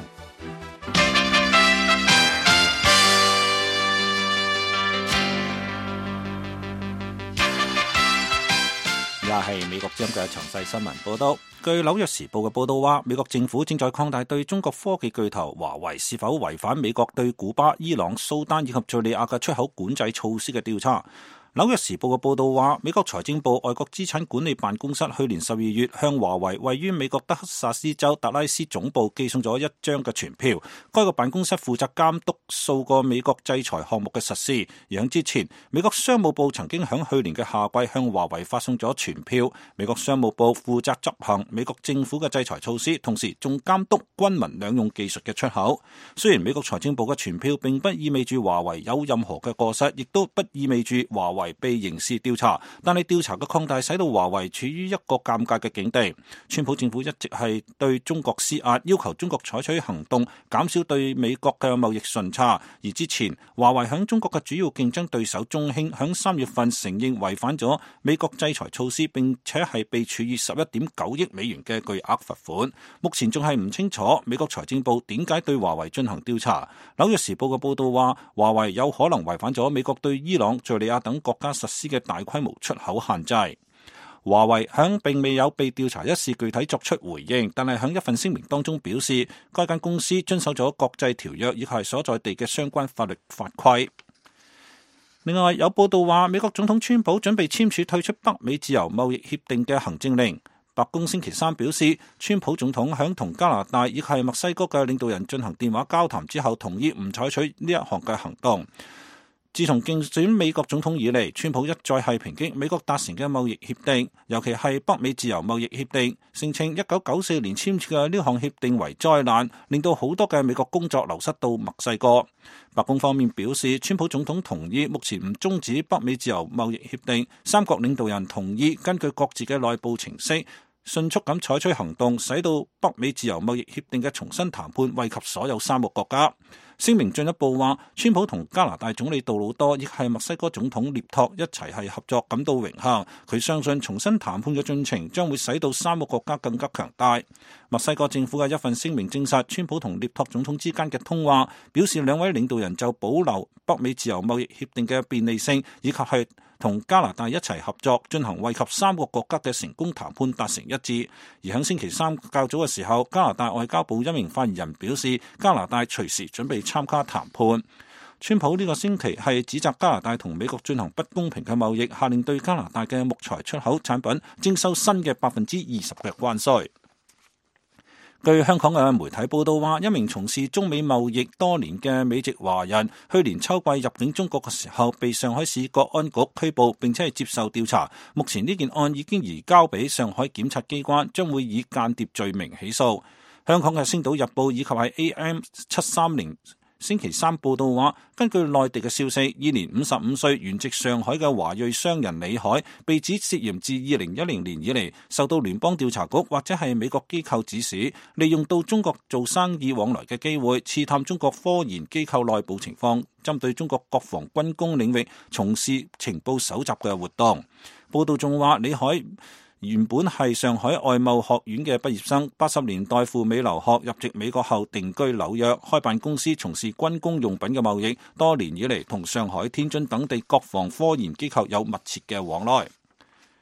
而家係美國之音嘅詳細新聞報道。據紐約時報嘅報道話，美國政府正在擴大對中國科技巨頭華為是否違反美國對古巴、伊朗、蘇丹以及敘利亞嘅出口管制措施嘅調查。紐約時報嘅報道話，美國財政部外國資產管理辦公室去年12月向華為位於美國德克薩斯州達拉斯總部寄送咗一張嘅傳票。該個辦公室負責監督數個美國制裁項目嘅實施。而喺之前，美國商務部曾經喺去年嘅夏季向華為發送咗傳票。美國商務部負責執行美國政府嘅制裁措施，同時仲監督軍民兩用技術嘅出口。雖然美國財政部嘅傳票並不意味住華為有任何嘅過失，亦都不意味住華為被刑事調查，但係調查嘅擴大使到華為處於一個尷尬嘅境地。川普政府一直係對中國施壓，要求中國採取行動，減少對美國嘅貿易順差。而之前，華為響中國嘅主要競爭對手中興響3月份承認違反咗美國制裁措施，並且係被處以11.9億美元嘅巨額罰款。目前仲係唔清楚美國財政部點解對華為進行調查。紐約時報嘅報道話，華為有可能違反咗美國對伊朗、敘利亞等國家實施嘅大規模出口限制。華為響並未有被調查一事具體作出回應，但係響一份聲明當中表示，該間公司遵守咗國際條約以及係所在地嘅相關法律法規。另外有報道話，美國總統川普準備簽署退出北美自由貿易協定嘅行政令。白宮星期三表示，川普總統響同加拿大以及係墨西哥嘅領導人進行電話交談之後，同意唔採取呢一項嘅行動。自從競選美國總統以嚟，川普一再係抨擊美國達成嘅貿易協定，尤其係北美自由貿易協定，聲稱1994年簽署嘅呢項協定為災難，令到好多嘅美國工作流失到墨西哥。白宮方面表示，川普總統同意目前唔終止北美自由貿易協定，三國領導人同意根據各自嘅內部程式，迅速咁採取行動，使到北美自由貿易協定嘅重新談判惠及所有三個國家。聲明進一步話，川普同加拿大總理杜魯多亦係墨西哥總統涅托一齊係合作感到榮幸。佢相信重新談判嘅進程將會使到三個國家更加強大。墨西哥政府嘅一份聲明證實，川普同涅托總統之間嘅通話，表示兩位領導人就保留北美自由貿易協定嘅便利性，以及係同加拿大一齊合作進行惠及三個國家嘅成功談判達成一致。而喺星期三較早嘅時候，加拿大外交部一名發言人表示，加拿大隨時準備參加談判。川普呢個星期係指責加拿大同美國進行不公平嘅貿易，下令對加拿大嘅木材出口產品徵收新嘅20%嘅關稅。據香港嘅媒體報道話，一名從事中美貿易多年嘅美籍華人，去年秋季入境中國嘅時候，被上海市國安局拘捕，並且係接受調查。目前呢件案已經移交俾上海檢察機關，將會以間諜罪名起訴。香港嘅《星島日報》以及係 AM730星期三報道話，根據內地嘅消息，現年55歲原籍上海嘅華裔商人李海，被指涉嫌自2010年以嚟受到聯邦調查局或者係美國機構指使，利用到中國做生意往來嘅機會，刺探中國科研機構內部情況，針對中國國防軍工領域從事情報搜集嘅活動。報道仲話，李海原本係上海外貿學院嘅畢業生，80年代赴美留學，入籍美國後定居紐約，開辦公司從事軍工用品嘅貿易，多年以嚟同上海、天津等地國防科研機構有密切嘅往來。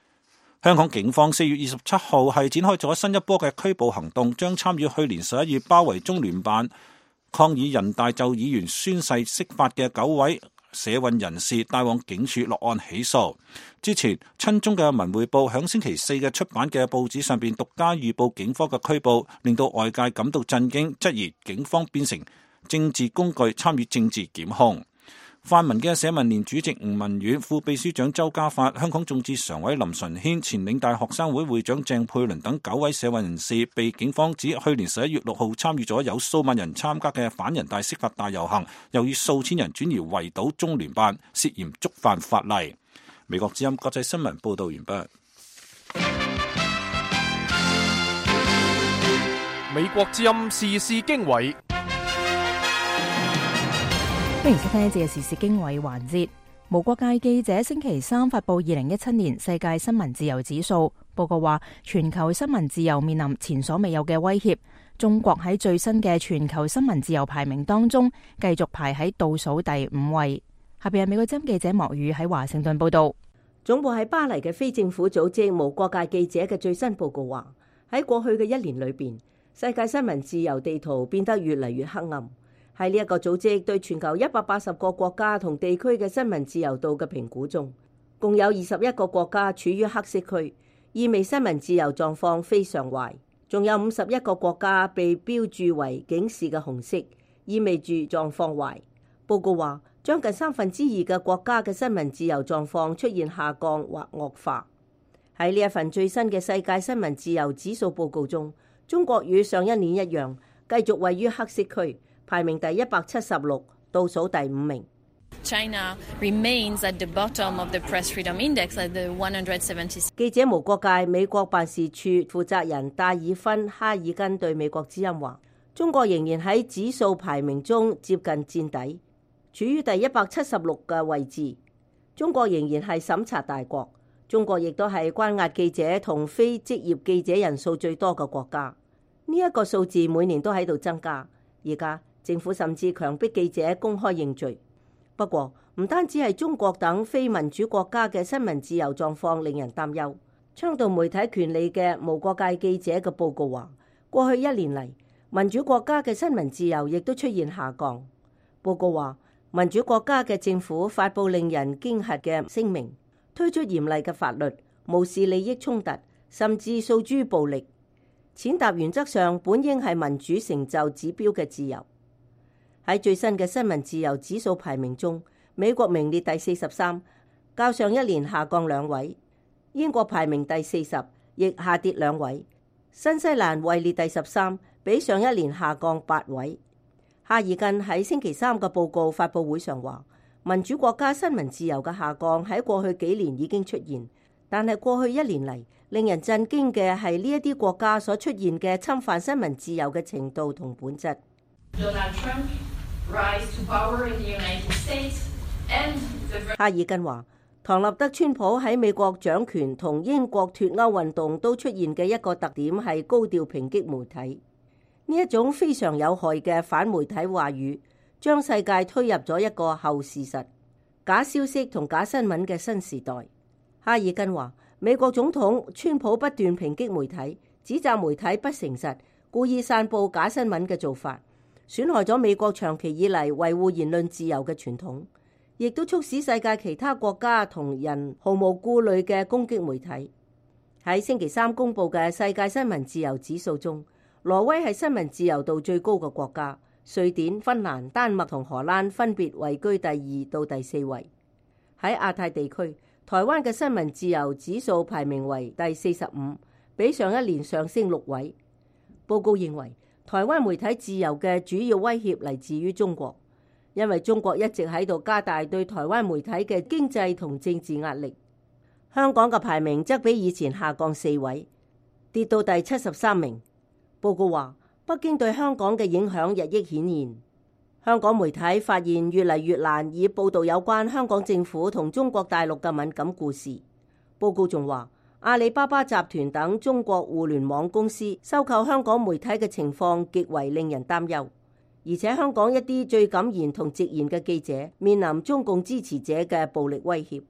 香港警方4月27號係展開咗新一波嘅拘捕行動，將參與去年11月包圍中聯辦抗議人大就議員宣誓釋法嘅9位社運人士帶往警署落案起訴。之前親中嘅文匯報響星期4嘅出版嘅報紙上邊獨家預報警方嘅拘捕，令到外界感到震驚，質疑警方變成政治工具參與政治檢控。泛民嘅社民連主席吳文遠、副秘書長周家發、香港眾志常委林純軒、前嶺大學生會會長鄭佩倫等9位社運人士被警方指去年11月6號參與咗有數萬人參加嘅反人大釋法大遊行，又以數千人轉移圍堵中聯辦，涉嫌觸犯法例。美國之音國際新聞報道完畢。 美國之音時事經緯。 歡迎收聽呢節嘅時事經緯環節。無國界記者星期三發佈2017年世界新聞自由指數報告，話全球新聞自由面臨前所未有嘅威脅。中國喺最新嘅全球新聞自由排名當中，繼續排喺倒數第5位。下邊係美國之音記者莫宇喺華盛頓報道。 總部喺巴黎嘅非政府組織無國界記者嘅最新報告話，喺過去嘅1年裏邊，世界新聞自由地圖變得越嚟越黑暗。喺呢一個組織對全球180個國家同地區嘅新聞自由度嘅評估中，共有21個國家處於黑色區，意味新聞自由狀況非常壞。仲有51個國家被標注為警示嘅紅色，意味住狀況壞。報告話，將近2/3嘅國家嘅新聞自由狀況出現下降或惡化。喺呢一份最新嘅世界新聞自由指數報告中，中國與上一年一樣，繼續位於黑色區，排名第176，倒數第5名。 China remains at the bottom of the press freedom index at the 176. 記者無國界美國辦事處負責人戴爾芬哈爾根對美國之音話，中國仍然喺指數排名中接近墊底，處於第176嘅位置。中國仍然係審查大國，中國亦都係關押記者同非職業記者人數最多嘅國家。呢一個數字每年都喺度增加，而家政府甚至強迫記者公開認罪。不過，唔單止係中國等非民主國家嘅新聞自由狀況令人擔憂。倡導媒體權利嘅無國界記者嘅報告話，過去1年嚟，民主國家嘅新聞自由亦都出現下降。報告話，民主國家嘅政府發布令人驚嚇嘅聲明，推出嚴厲嘅法律，無視利益衝突，甚至訴諸暴力。踐踏原則上本應係民主成就指標嘅自由。喺最新嘅新聞自由指數排名中，美國名列第43，較上一年下降2位；英國排名第40，亦下跌2位；新西蘭位列第13，比上一年下降8位。哈爾根喺星期3嘅報告發佈會上話，民主國家新聞自由嘅下降喺過去幾年已經出現，但係過去1年嚟，令人震驚嘅係呢一啲國家所出現嘅侵犯新聞自由嘅程度同本質。哈爾根話，唐納德·川普喺美國掌權同英國脫歐運動都出現嘅一個特點係高調抨擊媒體。呢一種非常有害嘅反媒體話語，將世界推入咗一個後事實、假消息同假新聞嘅新時代。哈爾根話，美國總統川普不斷抨擊媒體，指責媒體不誠實、故意散佈假新聞嘅做法，損害咗美國長期以嚟維護言論自由嘅傳統，亦都促使世界其他國家同人毫無顧慮嘅攻擊媒體。喺星期3公佈嘅世界新聞自由指數中，挪威係新聞自由度最高嘅國家，瑞典、芬蘭、丹麥同荷蘭分別位居第2到第4位。喺亞太地區，台灣嘅新聞自由指數排名為第45，比上一年上升6位。報告認為，台灣媒體自由嘅主要威脅嚟自於中國，因為中國一直喺度加大對台灣媒體嘅經濟同政治壓力。香港嘅排名則比以前下降4位，跌到第73名。報告話，北京對香港嘅影響日益顯現。香港媒體發現越嚟越難以報導有關香港政府同中國大陸嘅敏感故事。報告仲話，阿里巴巴集團等中國互聯網公司收購香港媒體嘅情況極為令人擔憂，而且香港一啲最敢言同直言嘅記者面臨中共支持者嘅暴力威脅。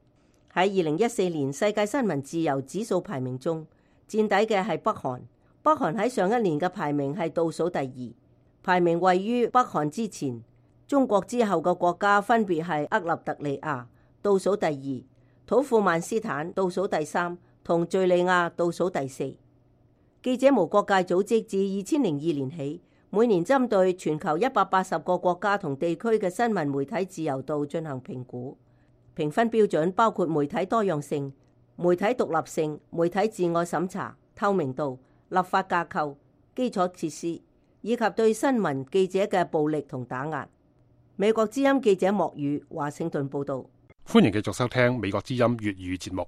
喺2014年世界新聞自由指數排名中，墊底嘅係北韓。北韓喺上一年嘅排名係倒數第2，排名位於北韓之前。中國之後嘅國家分別係厄立特里亞倒數第2，土庫曼斯坦倒數第3，同敘利亞倒數第4。記者無國界組織自2002年起，每年針對全球180個國家同地區嘅新聞媒體自由度進行評估。評分標準包括媒體多樣性、媒體獨立性、媒體自我審查、透明度、立法架構、基礎設施，以及對新聞記者嘅暴力同打壓。美國之音記者莫宇華盛頓報道。 歡迎繼續收聽美國之音粵語節目。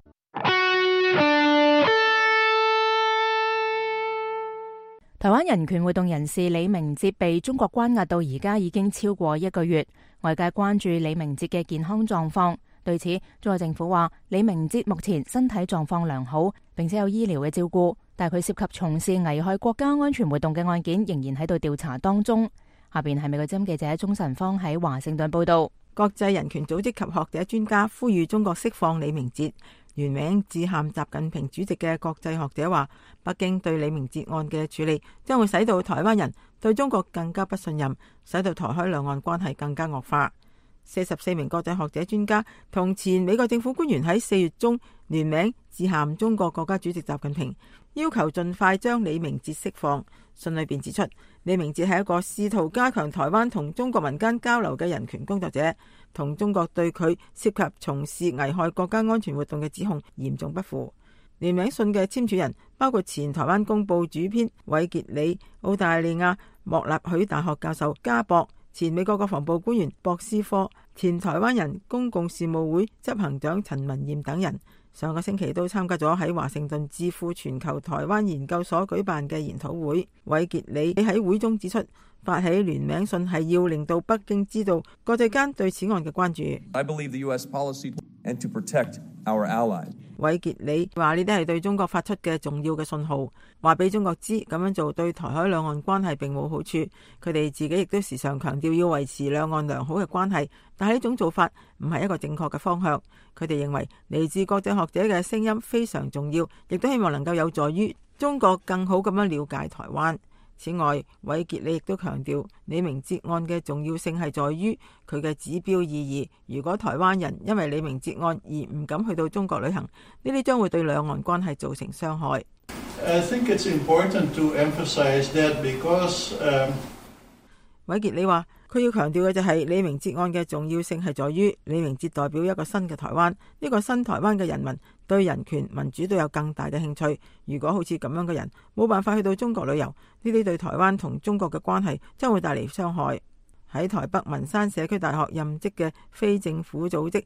台灣人權活動人士李明哲被中國關押到而家已經超過1個月，外界關注李明哲嘅健康狀況。對此，中國政府話李明哲目前身體狀況良好，並且有醫療嘅照顧，但佢涉及從事危害國家安全活動嘅案件仍然喺度調查當中。下邊係美國之音記者鍾晨芳喺華盛頓報道。 國際人權組織及學者專家呼籲中國釋放李明哲。原名致函習近平主席嘅國際學者話，北京對李明哲案嘅處理將會使到台灣人對中國更加不信任，使到台海兩岸關係更加惡化。44名國際學者專家同前美國政府官員喺4月中聯名致函中國國家主席習近平，要求盡快將李明哲釋放。信裏邊指出，李明哲係一個試圖加強台灣同中國民間交流嘅人權工作者，同中國對佢涉及從事危害國家安全活動嘅指控嚴重不符。聯名信嘅簽署人包括前台灣公報主編韋傑里、澳大利亞莫納許大學教授加博、前美國國防部官員博斯科、前台灣人公共事務會執行長陳文彥等人，上個星期都參加咗喺華盛頓智庫全球台灣研究所舉辦嘅研討會。韋傑里喺會中指出，發起聯名信係要令到北京知道國際間對此案嘅關注。 I believe the US policy and to protect our allies. 韋傑里話呢啲係對中國發出嘅重要嘅信號，話俾中國知咁樣做對台海兩岸關係並冇好處。佢哋自己亦都時常強調要維持兩岸良好嘅關係，但係呢種做法唔係一個正確嘅方向。佢哋認為嚟自國際學者嘅聲音非常重要，亦都希望能夠有助於中國更好咁樣了解台灣。此外，韋傑里亦都強調李明哲案嘅重要性係在於佢嘅指標意義。如果台灣人因為李明哲案而唔敢去到中國旅行，呢啲將會對兩岸關係造成傷害。 I think it's important to emphasize that because, 韋傑里話，佢要強調嘅就係李明哲案嘅重要性係在於李明哲代表一個新嘅台灣，呢個新台灣嘅人民對人權民主都有更大嘅興趣。如果好似咁樣嘅人冇辦法去到中國旅遊，呢啲對台灣同中國嘅關係將會帶嚟傷害。喺台北文山社區大學任職嘅非政府組織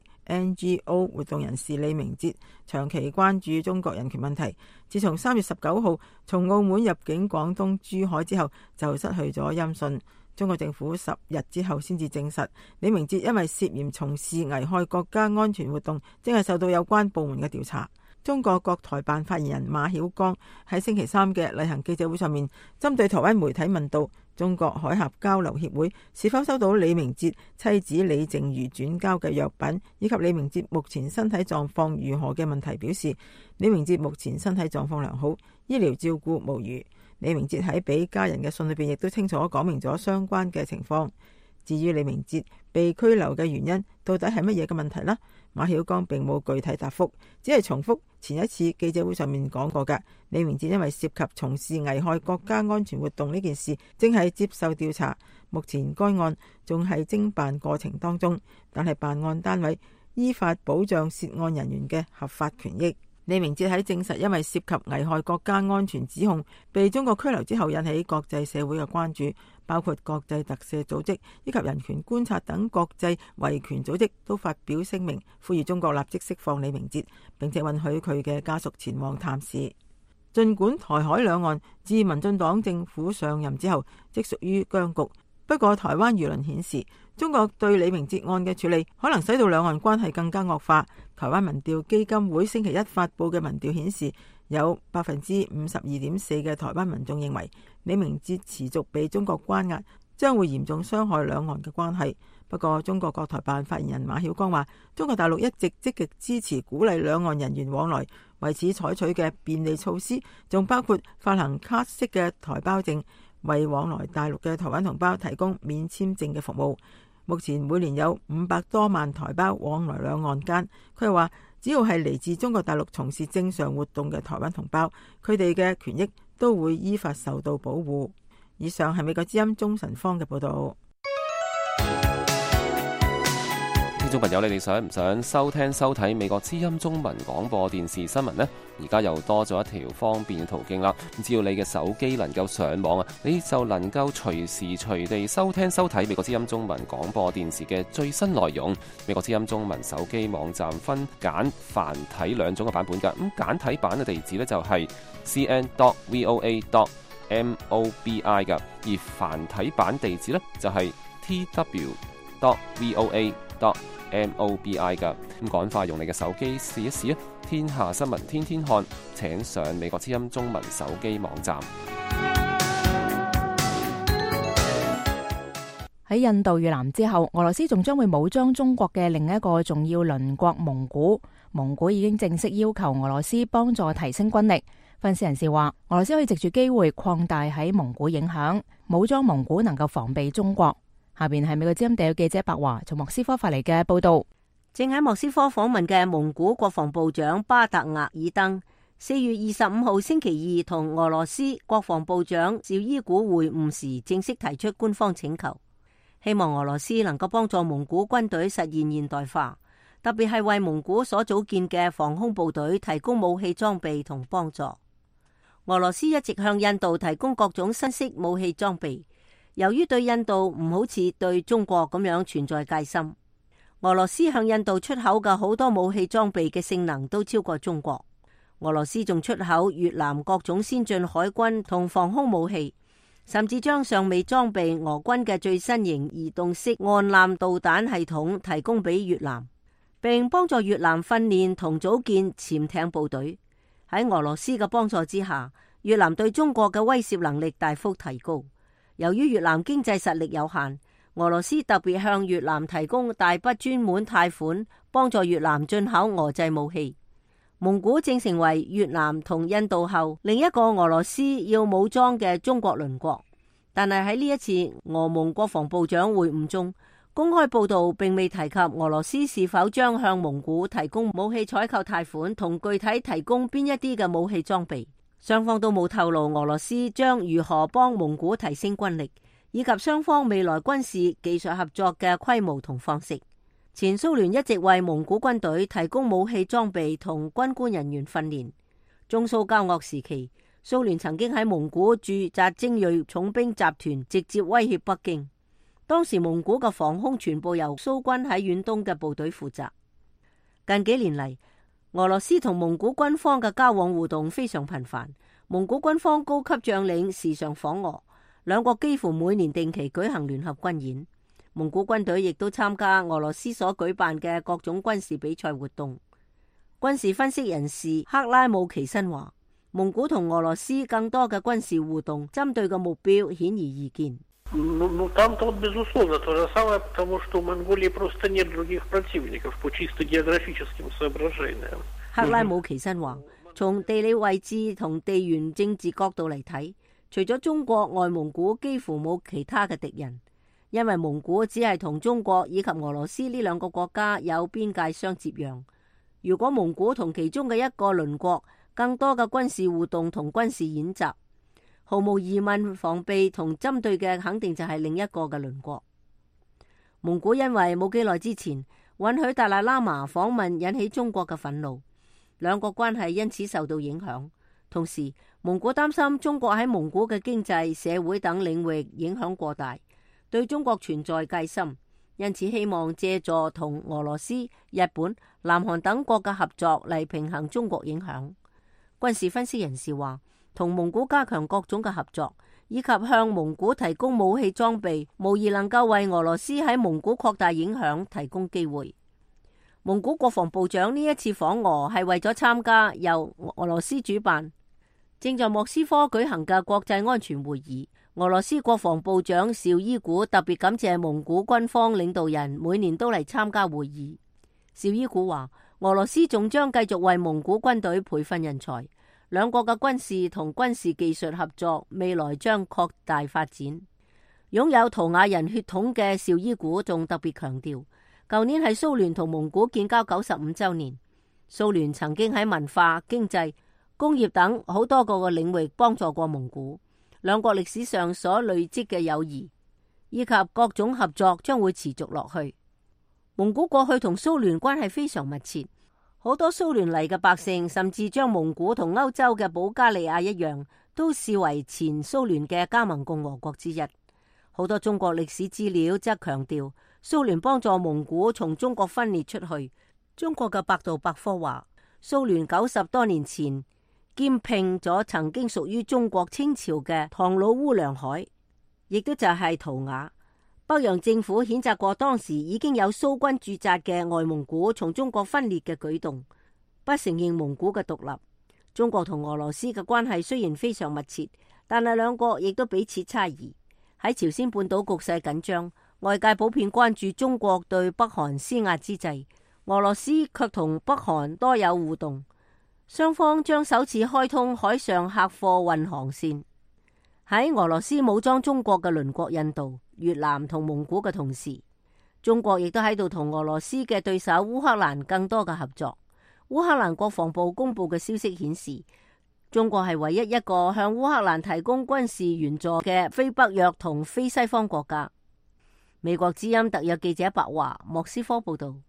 NGO 活動人士李明哲長期關注中國人權問題，自從3月19號從澳門入境廣東珠海之後就失去咗音訊。中國政府10日之後先至證實，李明哲因為涉嫌從事危害國家安全活動，正係受到有關部門嘅調查。中國國台辦發言人馬曉光喺星期3嘅例行記者會上面，針對台灣媒體問到中國海峽交流協會是否收到李明哲妻子李淨瑜轉交嘅藥品，以及李明哲目前身體狀況如何嘅問題，表示李明哲目前身體狀況良好，醫療照顧無虞。李明哲喺俾家人嘅信裏邊亦都清楚講明咗相關嘅情況。至於李明哲被拘留嘅原因到底係乜嘢嘅問題呢？馬曉光並冇具體答覆，只係重複前一次記者會上面講過嘅。李明哲因為涉及從事危害國家安全活動呢件事，正係接受調查。目前該案仲係偵辦過程當中，但係辦案單位依法保障涉案人員嘅合法權益。李明哲喺證實因為涉及危害國家安全指控被中國拘留之後，引起國際社會嘅關注，包括國際特赦組織以及人權觀察等國際維權組織都發表聲明，呼籲中國立即釋放李明哲，並且允許佢嘅家屬前往探視。儘管台海兩岸自民進黨政府上任之後即屬於僵局，不過台灣輿論顯示，中國對李明哲案嘅處理可能使到兩岸關係更加惡化。台灣民調基金會星期一發佈嘅民調顯示，有 52.4% 嘅台灣民眾認為李明哲持續被中國關押將會嚴重傷害兩岸嘅關係。 不過，中國國台辦發言人馬曉光話，中國大陸一直積極支持鼓勵兩岸人員往來，為此採取嘅便利措施，仲包括發行卡式嘅台胞證，為往來大陸嘅台灣同胞提供免簽證嘅服務。目前每年有500多萬台胞往來兩岸間。佢話，只要係嚟自中國大陸從事正常活動嘅台灣同胞，佢哋嘅權益都會依法受到保護。以上係美國之音鍾晨芳嘅報道。 聽眾朋友，你哋想唔想收聽收睇美國之音中文廣播電視新聞呢？而家又多咗一條方便嘅途徑啦。只要你嘅手機能夠上網啊，你就能夠隨時隨地收聽收睇美國之音中文廣播電視嘅最新內容。美國之音中文手機網站分簡繁體兩種嘅版本㗎。咁簡體版嘅地址呢，就係 cn.voa.mobi 㗎，而繁體版地址呢，就係 tw.voa.mobi 噶。咁趕快用你嘅手機試一試啊！天下新聞天天看，請上美國之音中文手機網站。 喺印度、越南之後，俄羅斯仲將會武裝中國嘅另一個重要鄰國蒙古。蒙古已經正式要求俄羅斯幫助提升軍力。分析人士話，俄羅斯可以藉住機會擴大喺蒙古影響，武裝蒙古能夠防備中國。下邊係美國之音特約記者白華從莫斯科發嚟嘅報道。 正喺莫斯科訪問嘅蒙古國防部長巴特額爾登4月25號星期二同俄羅斯國防部長紹伊古會晤時，正式提出官方請求，希望俄羅斯能夠幫助蒙古軍隊實現現代化，特別係為蒙古所組建嘅防空部隊提供武器裝備同幫助。俄羅斯一直向印度提供各種新式武器裝備，由於對印度唔好似對中國咁樣存在戒心，俄羅斯向印度出口嘅好多武器裝備嘅性能都超過中國。俄羅斯仲出口越南各種先進海軍同防空武器，甚至將尚未裝備俄軍嘅最新型移動式岸艦導彈系統提供俾越南，並幫助越南訓練同組建潛艇部隊。喺俄羅斯嘅幫助之下，越南對中國嘅威懾能力大幅提高。由於越南經濟實力有限，俄羅斯特別向越南提供大筆專門貸款，幫助越南進口俄製武器。蒙古正成為越南同印度後另一個俄羅斯要武裝嘅中國鄰國。但係喺呢一次俄蒙國防部長會晤中，公開報道並未提及俄羅斯是否將向蒙古提供武器採購貸款同具體提供邊一啲嘅武器裝備。雙方都冇透露俄羅斯將如何幫蒙古提升軍力，以及雙方未來軍事技術合作嘅規模同方式。前蘇聯一直為蒙古軍隊提供武器裝備同軍官人員訓練。中蘇交惡時期，蘇聯曾經喺蒙古駐紮精銳重兵集團，直接威脅北京。當時蒙古嘅防空全部由蘇軍喺遠東嘅部隊負責。近幾年嚟，俄羅斯同蒙古軍方嘅交往互動非常頻繁，蒙古軍方高級將領時常訪俄，兩國幾乎每年定期舉行聯合軍演。蒙古軍隊亦都參加俄羅斯所舉辦嘅各種軍事比賽活動。軍事分析人士克拉姆奇申話，蒙古同俄羅斯更多嘅軍事互動針對嘅目標顯而易見。克拉姆奇申話，從地理位置同地緣政治角度嚟睇，除咗中國，外蒙古幾乎冇其他嘅敵人，因為蒙古只係同中國以及俄羅斯呢兩個國家有邊界相接壤。如果蒙古同其中嘅一個鄰國更多嘅軍事互動同軍事演習，毫無疑問，防備同針對嘅肯定就係另一個嘅鄰國。蒙古因為冇幾耐之前允許達賴喇嘛訪問，引起中國嘅憤怒，兩國關係因此受到影響。同時，蒙古擔心中國喺蒙古嘅經濟、社會等領域影響過大，對中國存在戒心，因此希望借助同俄羅斯、日本、南韓等國嘅合作嚟平衡中國影響。軍事分析人士話，同蒙古加強各種嘅合作，以及向蒙古提供武器裝備，無疑能夠為俄羅斯喺蒙古擴大影響提供機會。蒙古國防部長呢一次訪俄係為咗參加由俄羅斯主辦、正在莫斯科舉行嘅國際安全會議。 俄羅斯國防部長紹伊古特別感謝蒙古軍方領導人每年都嚟參加會議。紹伊古話，俄羅斯仲將繼續為蒙古軍隊培訓人才，兩國嘅軍事同軍事技術合作未來將擴大發展。擁有圖瓦人血統嘅紹伊古仲特別強調，舊年係蘇聯同蒙古建交95週年，蘇聯曾經喺文化、經濟、工業等好多個嘅領域幫助過蒙古。兩國歷史上所累積嘅友誼以及各種合作將會持續落去。蒙古過去同蘇聯關係非常密切，好多蘇聯嚟嘅百姓甚至將蒙古同歐洲嘅保加利亞一樣，都視為前蘇聯嘅加盟共和國之一。好多中國歷史資料則強調，蘇聯幫助蒙古從中國分裂出去。中國嘅百度百科話，蘇聯90多年前兼併咗曾經屬於中國清朝嘅唐努烏梁海，亦都就係圖瓦。北洋政府譴責過當時已經有蘇軍駐紮嘅外蒙古從中國分裂嘅舉動，不承認蒙古嘅獨立。中國同俄羅斯嘅關係雖然非常密切，但係兩國亦都彼此猜疑。喺朝鮮半島局勢緊張，外界普遍關注中國對北韓施壓之際，俄羅斯卻同北韓多有互動。雙方將首次開通海上客貨運航線。喺俄羅斯武裝中國嘅鄰國印度、越南同蒙古嘅同時，中國亦都喺度同俄羅斯嘅對手烏克蘭更多嘅合作。烏克蘭國防部公布嘅消息顯示，中國係唯一一個向烏克蘭提供軍事援助嘅非北約同非西方國家。美國之音特約記者白華莫斯科報道。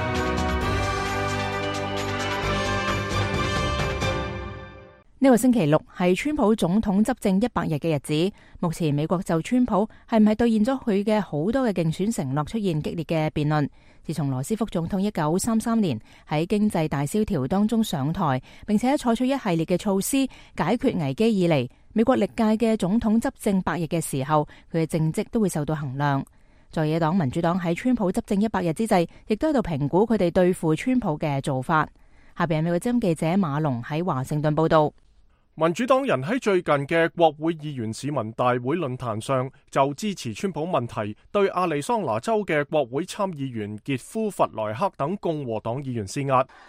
呢個星期六係川普總統執政100日嘅日子，目前美國就川普係唔係兌現咗佢嘅好多嘅競選承諾出現激烈嘅辯論。自從羅斯福總統1933年喺經濟大蕭條當中上台，並且採取一系列嘅措施解決危機以嚟，美國歷屆嘅總統執政100日嘅時候，佢嘅政績都會受到衡量。在野黨民主黨喺川普執政100日之際，亦都喺度評估佢哋對付川普嘅做法。下邊係美國之音記者馬龍喺華盛頓報道。 民主黨人喺最近嘅國會議員市民大會論壇上，就支持川普問題對亞利桑那州嘅國會參議員傑夫·弗萊克等共和黨議員施壓。弗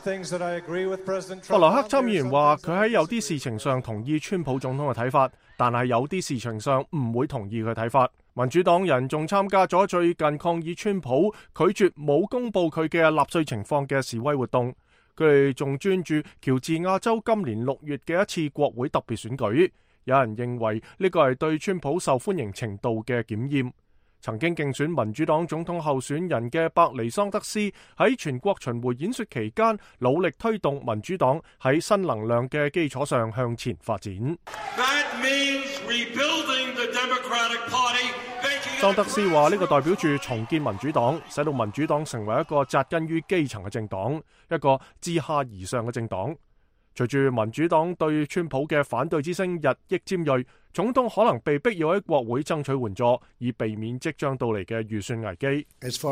萊克參議員話佢喺有啲事情上同意川普總統嘅睇法，但係有啲事情上唔會同意佢睇法。民主黨人仲參加咗最近抗議川普拒絕冇公布佢嘅納稅情況嘅示威活動。佢哋仲專注喬治亞州今年6月嘅一次國會特別選舉，有人認為呢個係對川普受歡迎程度嘅檢驗。曾經競選民主黨總統候選人嘅伯尼桑德斯喺全國巡迴演說期間，努力推動民主黨喺新能量嘅基礎上向前發展。桑德斯話呢個代表住重建民主黨，使到民主黨成為一個紮根於基層嘅政黨，一個自下而上嘅政黨。隨住民主黨對川普嘅反對之聲日益尖銳，總統可能被逼要喺國會爭取援助，以避免即將到嚟嘅預算危機。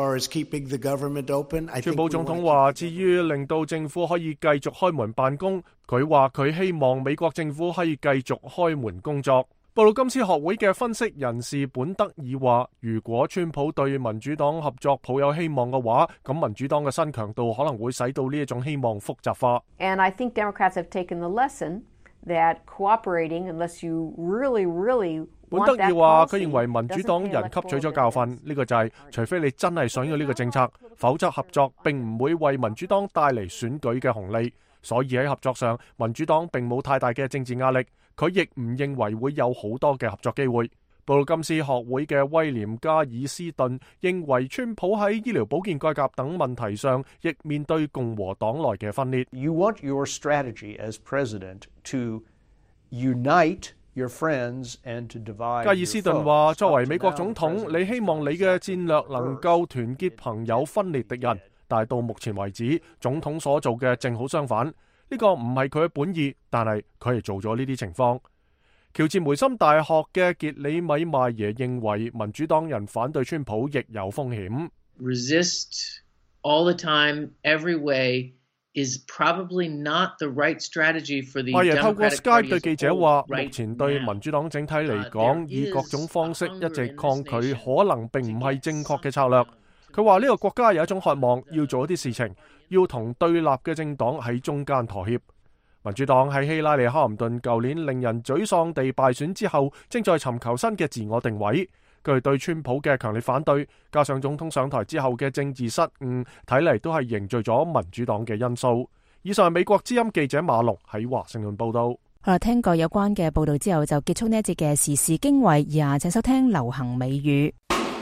川普總統話，至於令到政府可以繼續開門辦公，佢話佢希望美國政府可以繼續開門工作。布魯金斯學會嘅分析人士本德爾話，如果川普對民主黨合作抱有希望嘅話，咁民主黨嘅新強度可能會使到呢一種希望複雜化。 And I think Democrats have taken the lesson that cooperating unless you really 本德爾話，佢認為民主黨人吸取咗教訓，呢個就係除非你真係想要呢個政策，否則合作並唔會為民主黨帶嚟選舉嘅紅利。所以喺合作上，民主黨並冇太大嘅政治壓力，佢亦唔認為會有好多嘅合作機會。布魯金斯學會嘅威廉加爾斯頓認為，川普喺醫療保健改革等問題上，亦面對共和黨內嘅分裂。 You want your strategy as president to unite your friends and to divide. 加爾斯頓話，作為美國總統，你希望你嘅戰略能夠團結朋友，分裂敵人。但係到目前為止，總統所做嘅正好相反。呢個唔係佢嘅本意，但係佢係做咗呢啲情況。喬治梅森大學嘅傑里米麥耶認為，民主黨人反對川普亦有風險。 Resist all the time, every way is probably not the right strategy for the 華爺透過 Democratic Sky Party 對 as 記 a 者 whole 話， right 目前對 now. 民主黨整體嚟講，以各種方式一直抗拒可能並唔係正確嘅策略。佢話呢個國家有一種渴望，要做一啲事情，要同對立嘅政黨喺中間妥協。民主黨喺希拉里·克林頓舊年令人沮喪地敗選之後，正在尋求新嘅自我定位。佢對川普嘅強烈反對，加上總統上台之後嘅政治失誤，睇嚟都係凝聚咗民主黨嘅因素。以上係美國之音記者馬龍喺華盛頓報道。 好啦，聽過有關嘅報道之後，就結束呢一節嘅時事經緯。以下請收聽流行美語。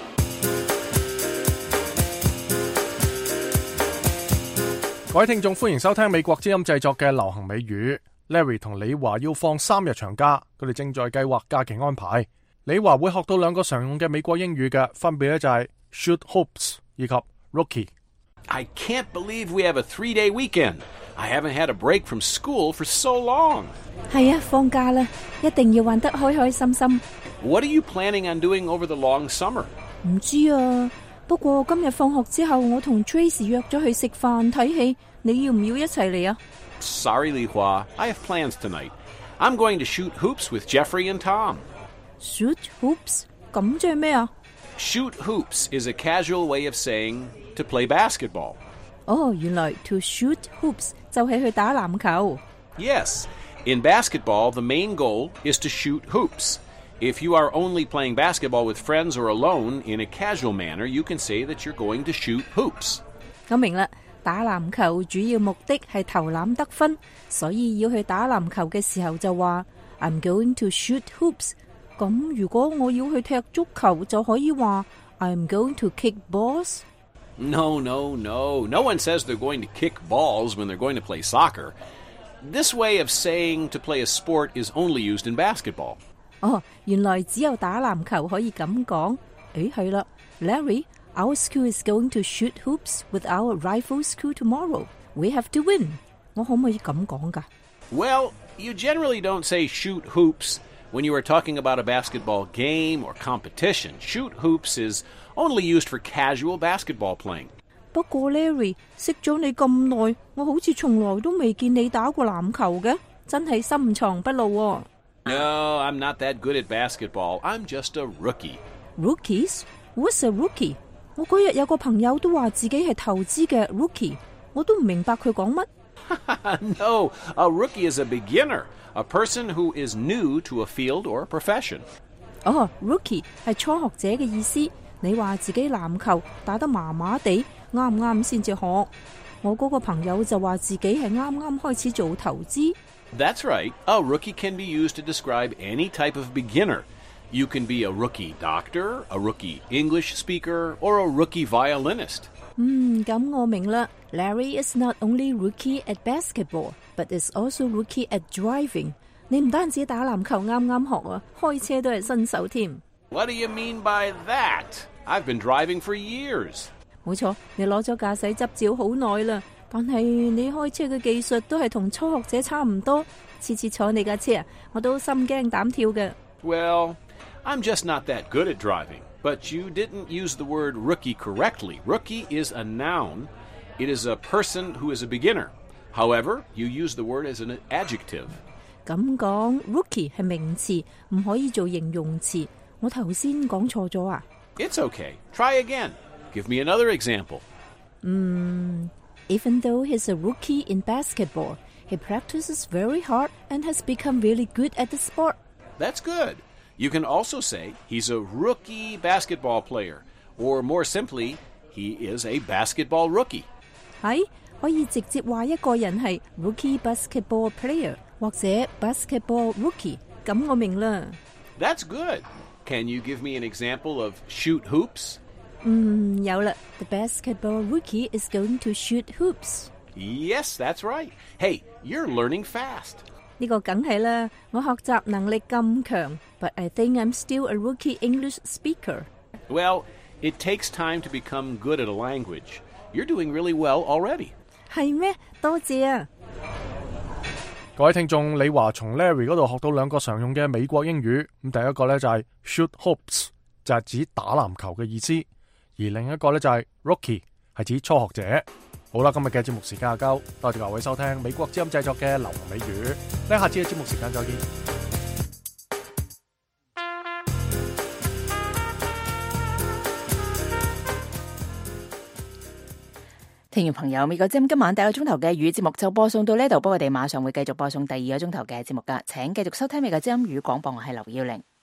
各位聽眾，歡迎收聽美國之音製作嘅流行美語。Larry 同李華要放3日長假，佢哋正在計劃假期安排。李華會學到2個常用嘅美國英語嘅，分別咧就係 shoot hoops 以及 rookie。I can't believe we have a 3-day weekend. I haven't had a break from school for so long. 係啊，放假啦，一定要玩得開開心心。 What are you planning on doing over the long summer? 唔知啊，不過今日放學之後，我同 Tracy 約咗去食飯睇戲，你要唔要一齊嚟啊？ Sorry, Li Hua. I have plans tonight. I'm going to shoot hoops with Jeffrey and Tom. Shoot hoops? 咁即係咩啊？ Shoot hoops is a casual way of saying to play basketball. 哦，原來 to shoot hoops 就係去打籃球。 Yes. In basketball, the main goal is to shoot hoops. If you are only playing basketball with friends or alone in a casual manner, you can say that you're going to shoot hoops. 我明啦，打籃球主要目的係投籃得分，所以要去打籃球嘅時候就話 I'm going to shoot hoops。咁如果我要去踢足球，就可以話 I'm going to kick balls。 No. No one says they're going to kick balls when they're going to play soccer. This way of saying to play a sport is only used in basketball. 哦，原來只有打籃球可以咁講。誒，係啦 ，Larry, our school is going to shoot hoops with our rival school tomorrow. We have to win. 我可唔可以咁講㗎？ Well, you generally don't say shoot hoops when you are talking about a basketball game or competition. Shoot hoops is only used for casual basketball playing. 不過 Larry 識咗你咁耐，我好似從來都未見你打過籃球嘅，真係深藏不露喎。 No, I'm not that good at basketball. I'm just a rookie. Rookies? What's a rookie? 我嗰日有個朋友都話自己係投資嘅 rookie， 我都唔明白佢講乜。 No, a rookie is a beginner, a person who is new to a field or a profession. 哦， rookie 係初學者嘅意思。你話自己籃球打得麻麻地，啱唔啱先至學？我嗰個朋友就話自己係啱啱開始做投資。 That's right. A rookie can be used to describe any type of beginner. You can be a rookie doctor, a rookie English speaker, or a rookie violinist. 咁我明啦。Larry is not only rookie at basketball, but is also rookie at driving. 你唔單止打籃球啱啱學啊，開車都係新手添。 What do you mean by that? I've been driving for years. 冇錯，你攞咗駕駛執照好耐啦，但係你開車嘅技術都係同初學者差唔多。次次坐你架車啊，我都心驚膽跳嘅。 Well, I'm just not that good at driving. But you didn't use the word rookie correctly. Rookie is a noun. It is a person who is a beginner. However, you use the word as an adjective. 咁講 rookie 係名詞，唔可以做形容詞。我頭先講錯咗啊？ It's okay. Try again. Give me another example. Even though he's a rookie in basketball, he practices very hard and has become really good at the sport. That's good. You can also say he's a rookie basketball player, or more simply, he is a basketball rookie. 係可以直接話一個人係 rookie basketball player 或者 basketball rookie， 咁我明啦。 That's good. Can you give me an example of shoot hoops? 有啦。The basketball rookie is going to shoot hoops. Yes, that's right. Hey, you're learning fast. 呢個梗係啦，我學習能力咁強 ，but I think I'm still a rookie English speaker. Well, it takes time to become good at a language. You're doing really well already. 係咩？多謝啊！ 各位聽眾，李華從 Larry 嗰度學到2個常用嘅美國英語。咁第一個呢就係 shoot hoops， 就係指打籃球嘅意思；而另一個呢就係 rookie， 係指初學者。 好啦，今日嘅節目時間就夠，多謝各位收聽美國之音製作嘅流行美語。呢下次嘅節目時間再見。 聽眾朋友，美國之音今晚第一個鐘頭嘅語節目就播送到呢度，不過我哋馬上會繼續播送第二個鐘頭嘅節目噶，請繼續收聽美國之音語廣播，我係劉耀玲。